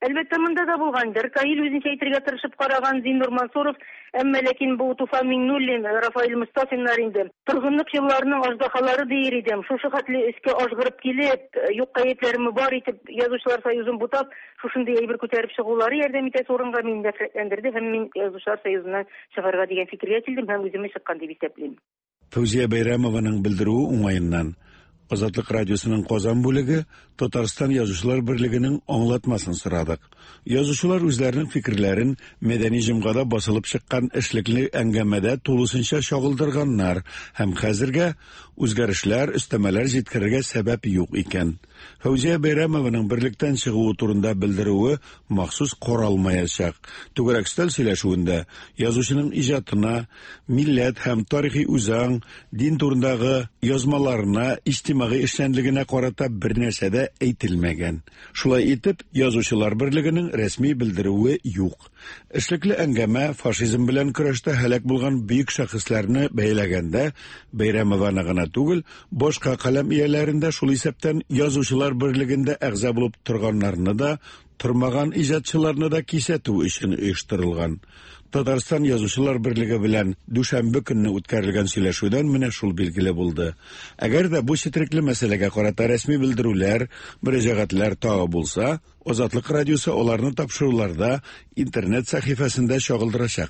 Әлбәттә, монда да булгандыр. Каил үзенчә әйтергә тырышып караган Зиннур Мансуров, әмма ләкин бу Туфан Миңнуллин, Рафаил Мустафиннар инде. Торгынлык елларының аждахалары дияр идем. Шушы хәтле эскә ажгырып килеп, юк каетләрме бар итеп, Язучылар союзын бутап, шушындый әйбер күтәреп чыгулары ярдәм итә урынга мине дәфрәтләндерде һәм мин Язучылар союзыннан чыгарга дигән фикергә килдем һәм үземә чыккан дип исәплим. Фәүзия Бәйрәмованың белдерүе уңаеннан Азатлык радиосының Казан бүлеге Татарстан Язучылар берлегенең аңлатмасын сорадык. Язучылар үзләренең фикерләрен мәдәни җомгада басылып чыккан эшлекле әңгәмәдә тулысынча чагылдырганнар һәм хәзергә үзгәрешләр, өстәмәләр җиткерергә сәбәп юк икән. Фәүзия Бәйрәмованың берлектән чыгуы турында белдерүе махсус каралмаячак. Түгәрәк стәл сөйләшүендә язучының иҗатына, милләт һәм тарихи үзаң, дин турындагы язмаларына, иҗтимагый эшчәнлегенә карата бернәрсә дә әйтелмәгән. Шулай итеп, Язучылар берлегенең рәсми белдерүе юк. Эшлекле әңгәмә фашизм белән көрәштә һәлак булган бөек шәхесләрне бәйләгәндә Бәйрәмованы гына түгел, башка каләм ияләрендә шул исәптән Язучылар берлегендә әгъза булып торганнарны да, тормаган иҗатчыларны да кисәтү өчен оештырылган. Татарстан Язучылар берлеге белән дүшәмбе көнне үткәрелгән сөйләшүдән менә шул билгеле булды. Әгәр дә бу четерекле мәсьәләгә карата рәсми белдерүләр, мөрәҗәгатьләр тагы булса, Азатлык радиосы аларны тапшыруларда интернет сәхифәсендә чагылдырачак.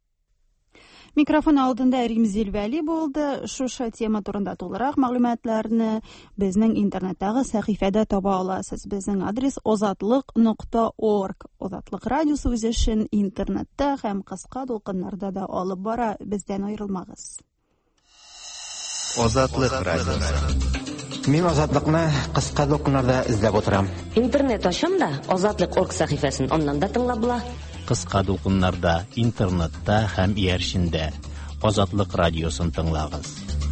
Микрофон алдында Римзил Вәли булды. Шушы тема турында тулырак мәгълүматларны безнең интернеттагы сәхифәдә таба аласыз. Безнең адрес азатлык нокта орг. Азатлык радиосы үз эшен интернетта һәм кыска дулкыннарда да алып бара. Бездән аерылмагыз. Азатлык радиосы. Мин азатлыкны кыска дулкыннарда эзләп утырам. Интернет ачам да азатлык орг сәхифәсен оннан да тыңлап була. Кыска дулкыннарда, интернетта һәм ияршиндә Азатлык радиосын тыңлагыз.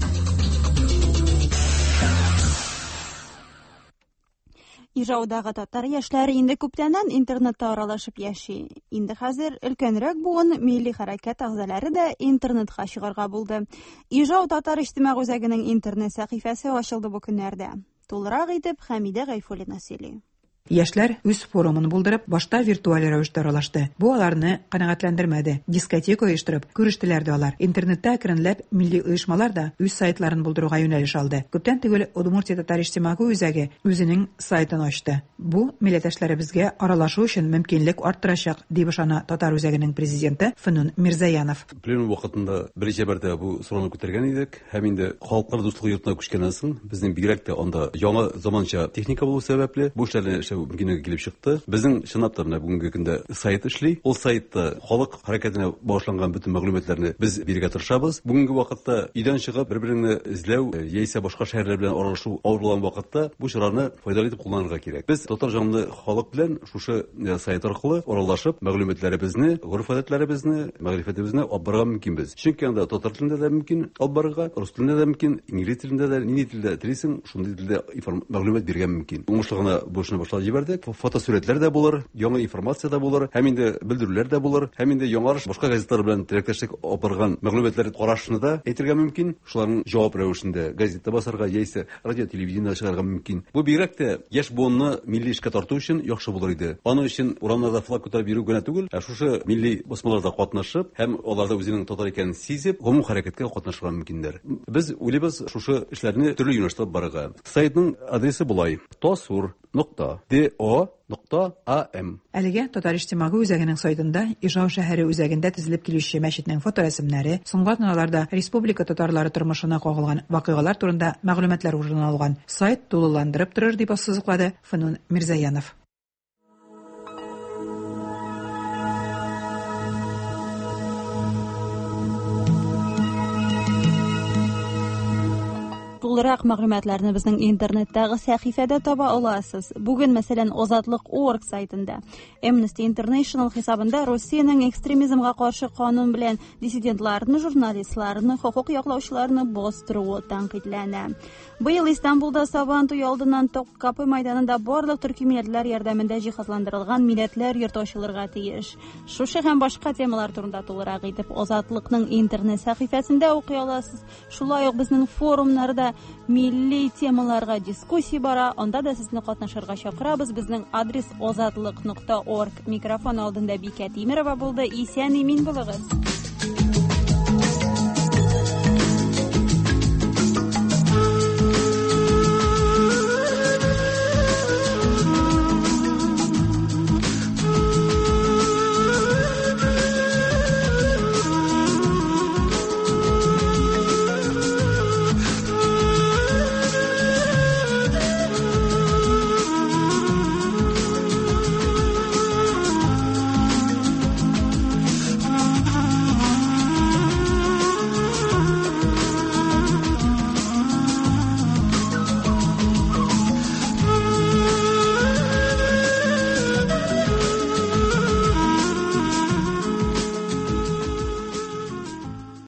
Ижаудагы татар яшьләре инде күптәннән интернетта аралашып яши. Инде хәзер өлкәнрәк буын милли хәрәкәт әгъзалары да интернетка чыгарга булды. Ижау татар иҗтимагый үзәгенең интернет сәхифәсе ачылды бу көннәрдә. Тулырак итеп Хәмидә Гайфуллина сөйли. Яшьләр үз форумын булдырып, башта виртуаль рәвештә аралашты. Бу аларны канәгатьләндермәде. Дискотека оештырып, күрештеләр дә алар. Интернетта әкренләп милли оешмалар да үз сайтларын булдыруга юнәлеш алды. Күптән түгел Удмуртия татар иҗтимагый үзәге үзенең сайтын ачты. Бу милләттәшләребезгә аралашу өчен мөмкинлек арттырачак, дип ышана татар үзәгенең президенты Фәнүн Мирзаянов. Пленум вакытында беренче бәрдә бу сорауны күтәргән идек. Һәм инде халыклар дуслыгы йортына күчкәннән соң безнең бигрәк тә анда яңа заманча техника булу сәбәпле бу эшләрне мөмкинлеге килеп чыкты. Безнең чынлап та менә бүгенге көндә сайт эшли. Ул сайтта халык хәрәкәтенә башланган бөтен мәгълүматларны без бирергә тырышабыз. Бүгенге вакытта өйдән чыгып бер-береңне эзләү яисә башка шәһәрләр белән аралашу авыр булган вакытта бу чараны файдалы итеп кулланырга кирәк. Без татар җанлы халык белән шушы сайт аркылы аралашып мәгълүматларыбызны, гореф-гадәтләребезне, мәгърифәтебезне алып барырга мөмкинбез. Чөнки анда татар телендә дә мөмкин алып барырга, рус телендә дә мөмкин, инглиз телендә дә, нинди телдә телисең, шундый телдә мәгълүмат биргән мөмкин. Уңышлы гына бу эшне башлап җибәрдек. Фотосурәтләр дә булыр, яңа информация да булыр, һәм инде белдерүләр дә булыр, һәм инде яңарыш башка газеталар белән теләктәшлек алып мәгълүматлар карашны да әйтергә мөмкин. Шуларның җавап рәвешендә газетта басарга яисә радио телевидениедә чыгарга мөмкин. Бу бигрәк тә яшь буынны милли эшкә тарту өчен яхшы булыр иде. Аның өчен урамнарда флаг күтәреп йөрү генә түгел, ә шушы милли басмаларда катнашып һәм аларда үзенең татар икәнен сизеп, гомум хәрәкәткә катнашырга мөмкиндер. Без уйлыйбыз шушы эшләрне төрле юнәлештә барырга. Сайтның адресы булай: тосур нокта до нокта ам. Әлегә татар иҗтимагый үзәгенең сайтында Ижау шәһәре үзәгендә төзелеп килүче мәчетнең фоторәсемнәре, соңгы атналарда республика татарлары тормышына кагылган вакыйгалар турында мәгълүматлар урын алган. Сайт тулыландырып торыр дип ассызыклады Фәнүн Мирзаянов. Тулырак мәгълүматларны безнең интернеттагы сәхифәдә таба аласыз. Бүген мәсәлән Азатлык точка орг сайтында Amnesty International хисабында Россиянең экстремизмга каршы канун белән диссидентларны, журналистларны, хукук яклаучыларны бастыруы тәнкыйтьләнә. Быел Истанбулда Сабантуй алдыннан Топкапы мәйданында барлык төрки милләтләр ярдәмендә җиһазландырылган милләтләр йорты ачылырга тиеш. Шушы һәм башка темалар турында тулырак итеп Азатлыкның интернет сәхифәсендә укый аласыз. Шулай ук безнең форумнарда милли темаларга дискуссия бара. Анда да сезне катнашырга чакырабыз. Безнең адрес озатлык нокта орг. Микрофон алдында Бикә Тимерова булды. Исән-имин булыгыз.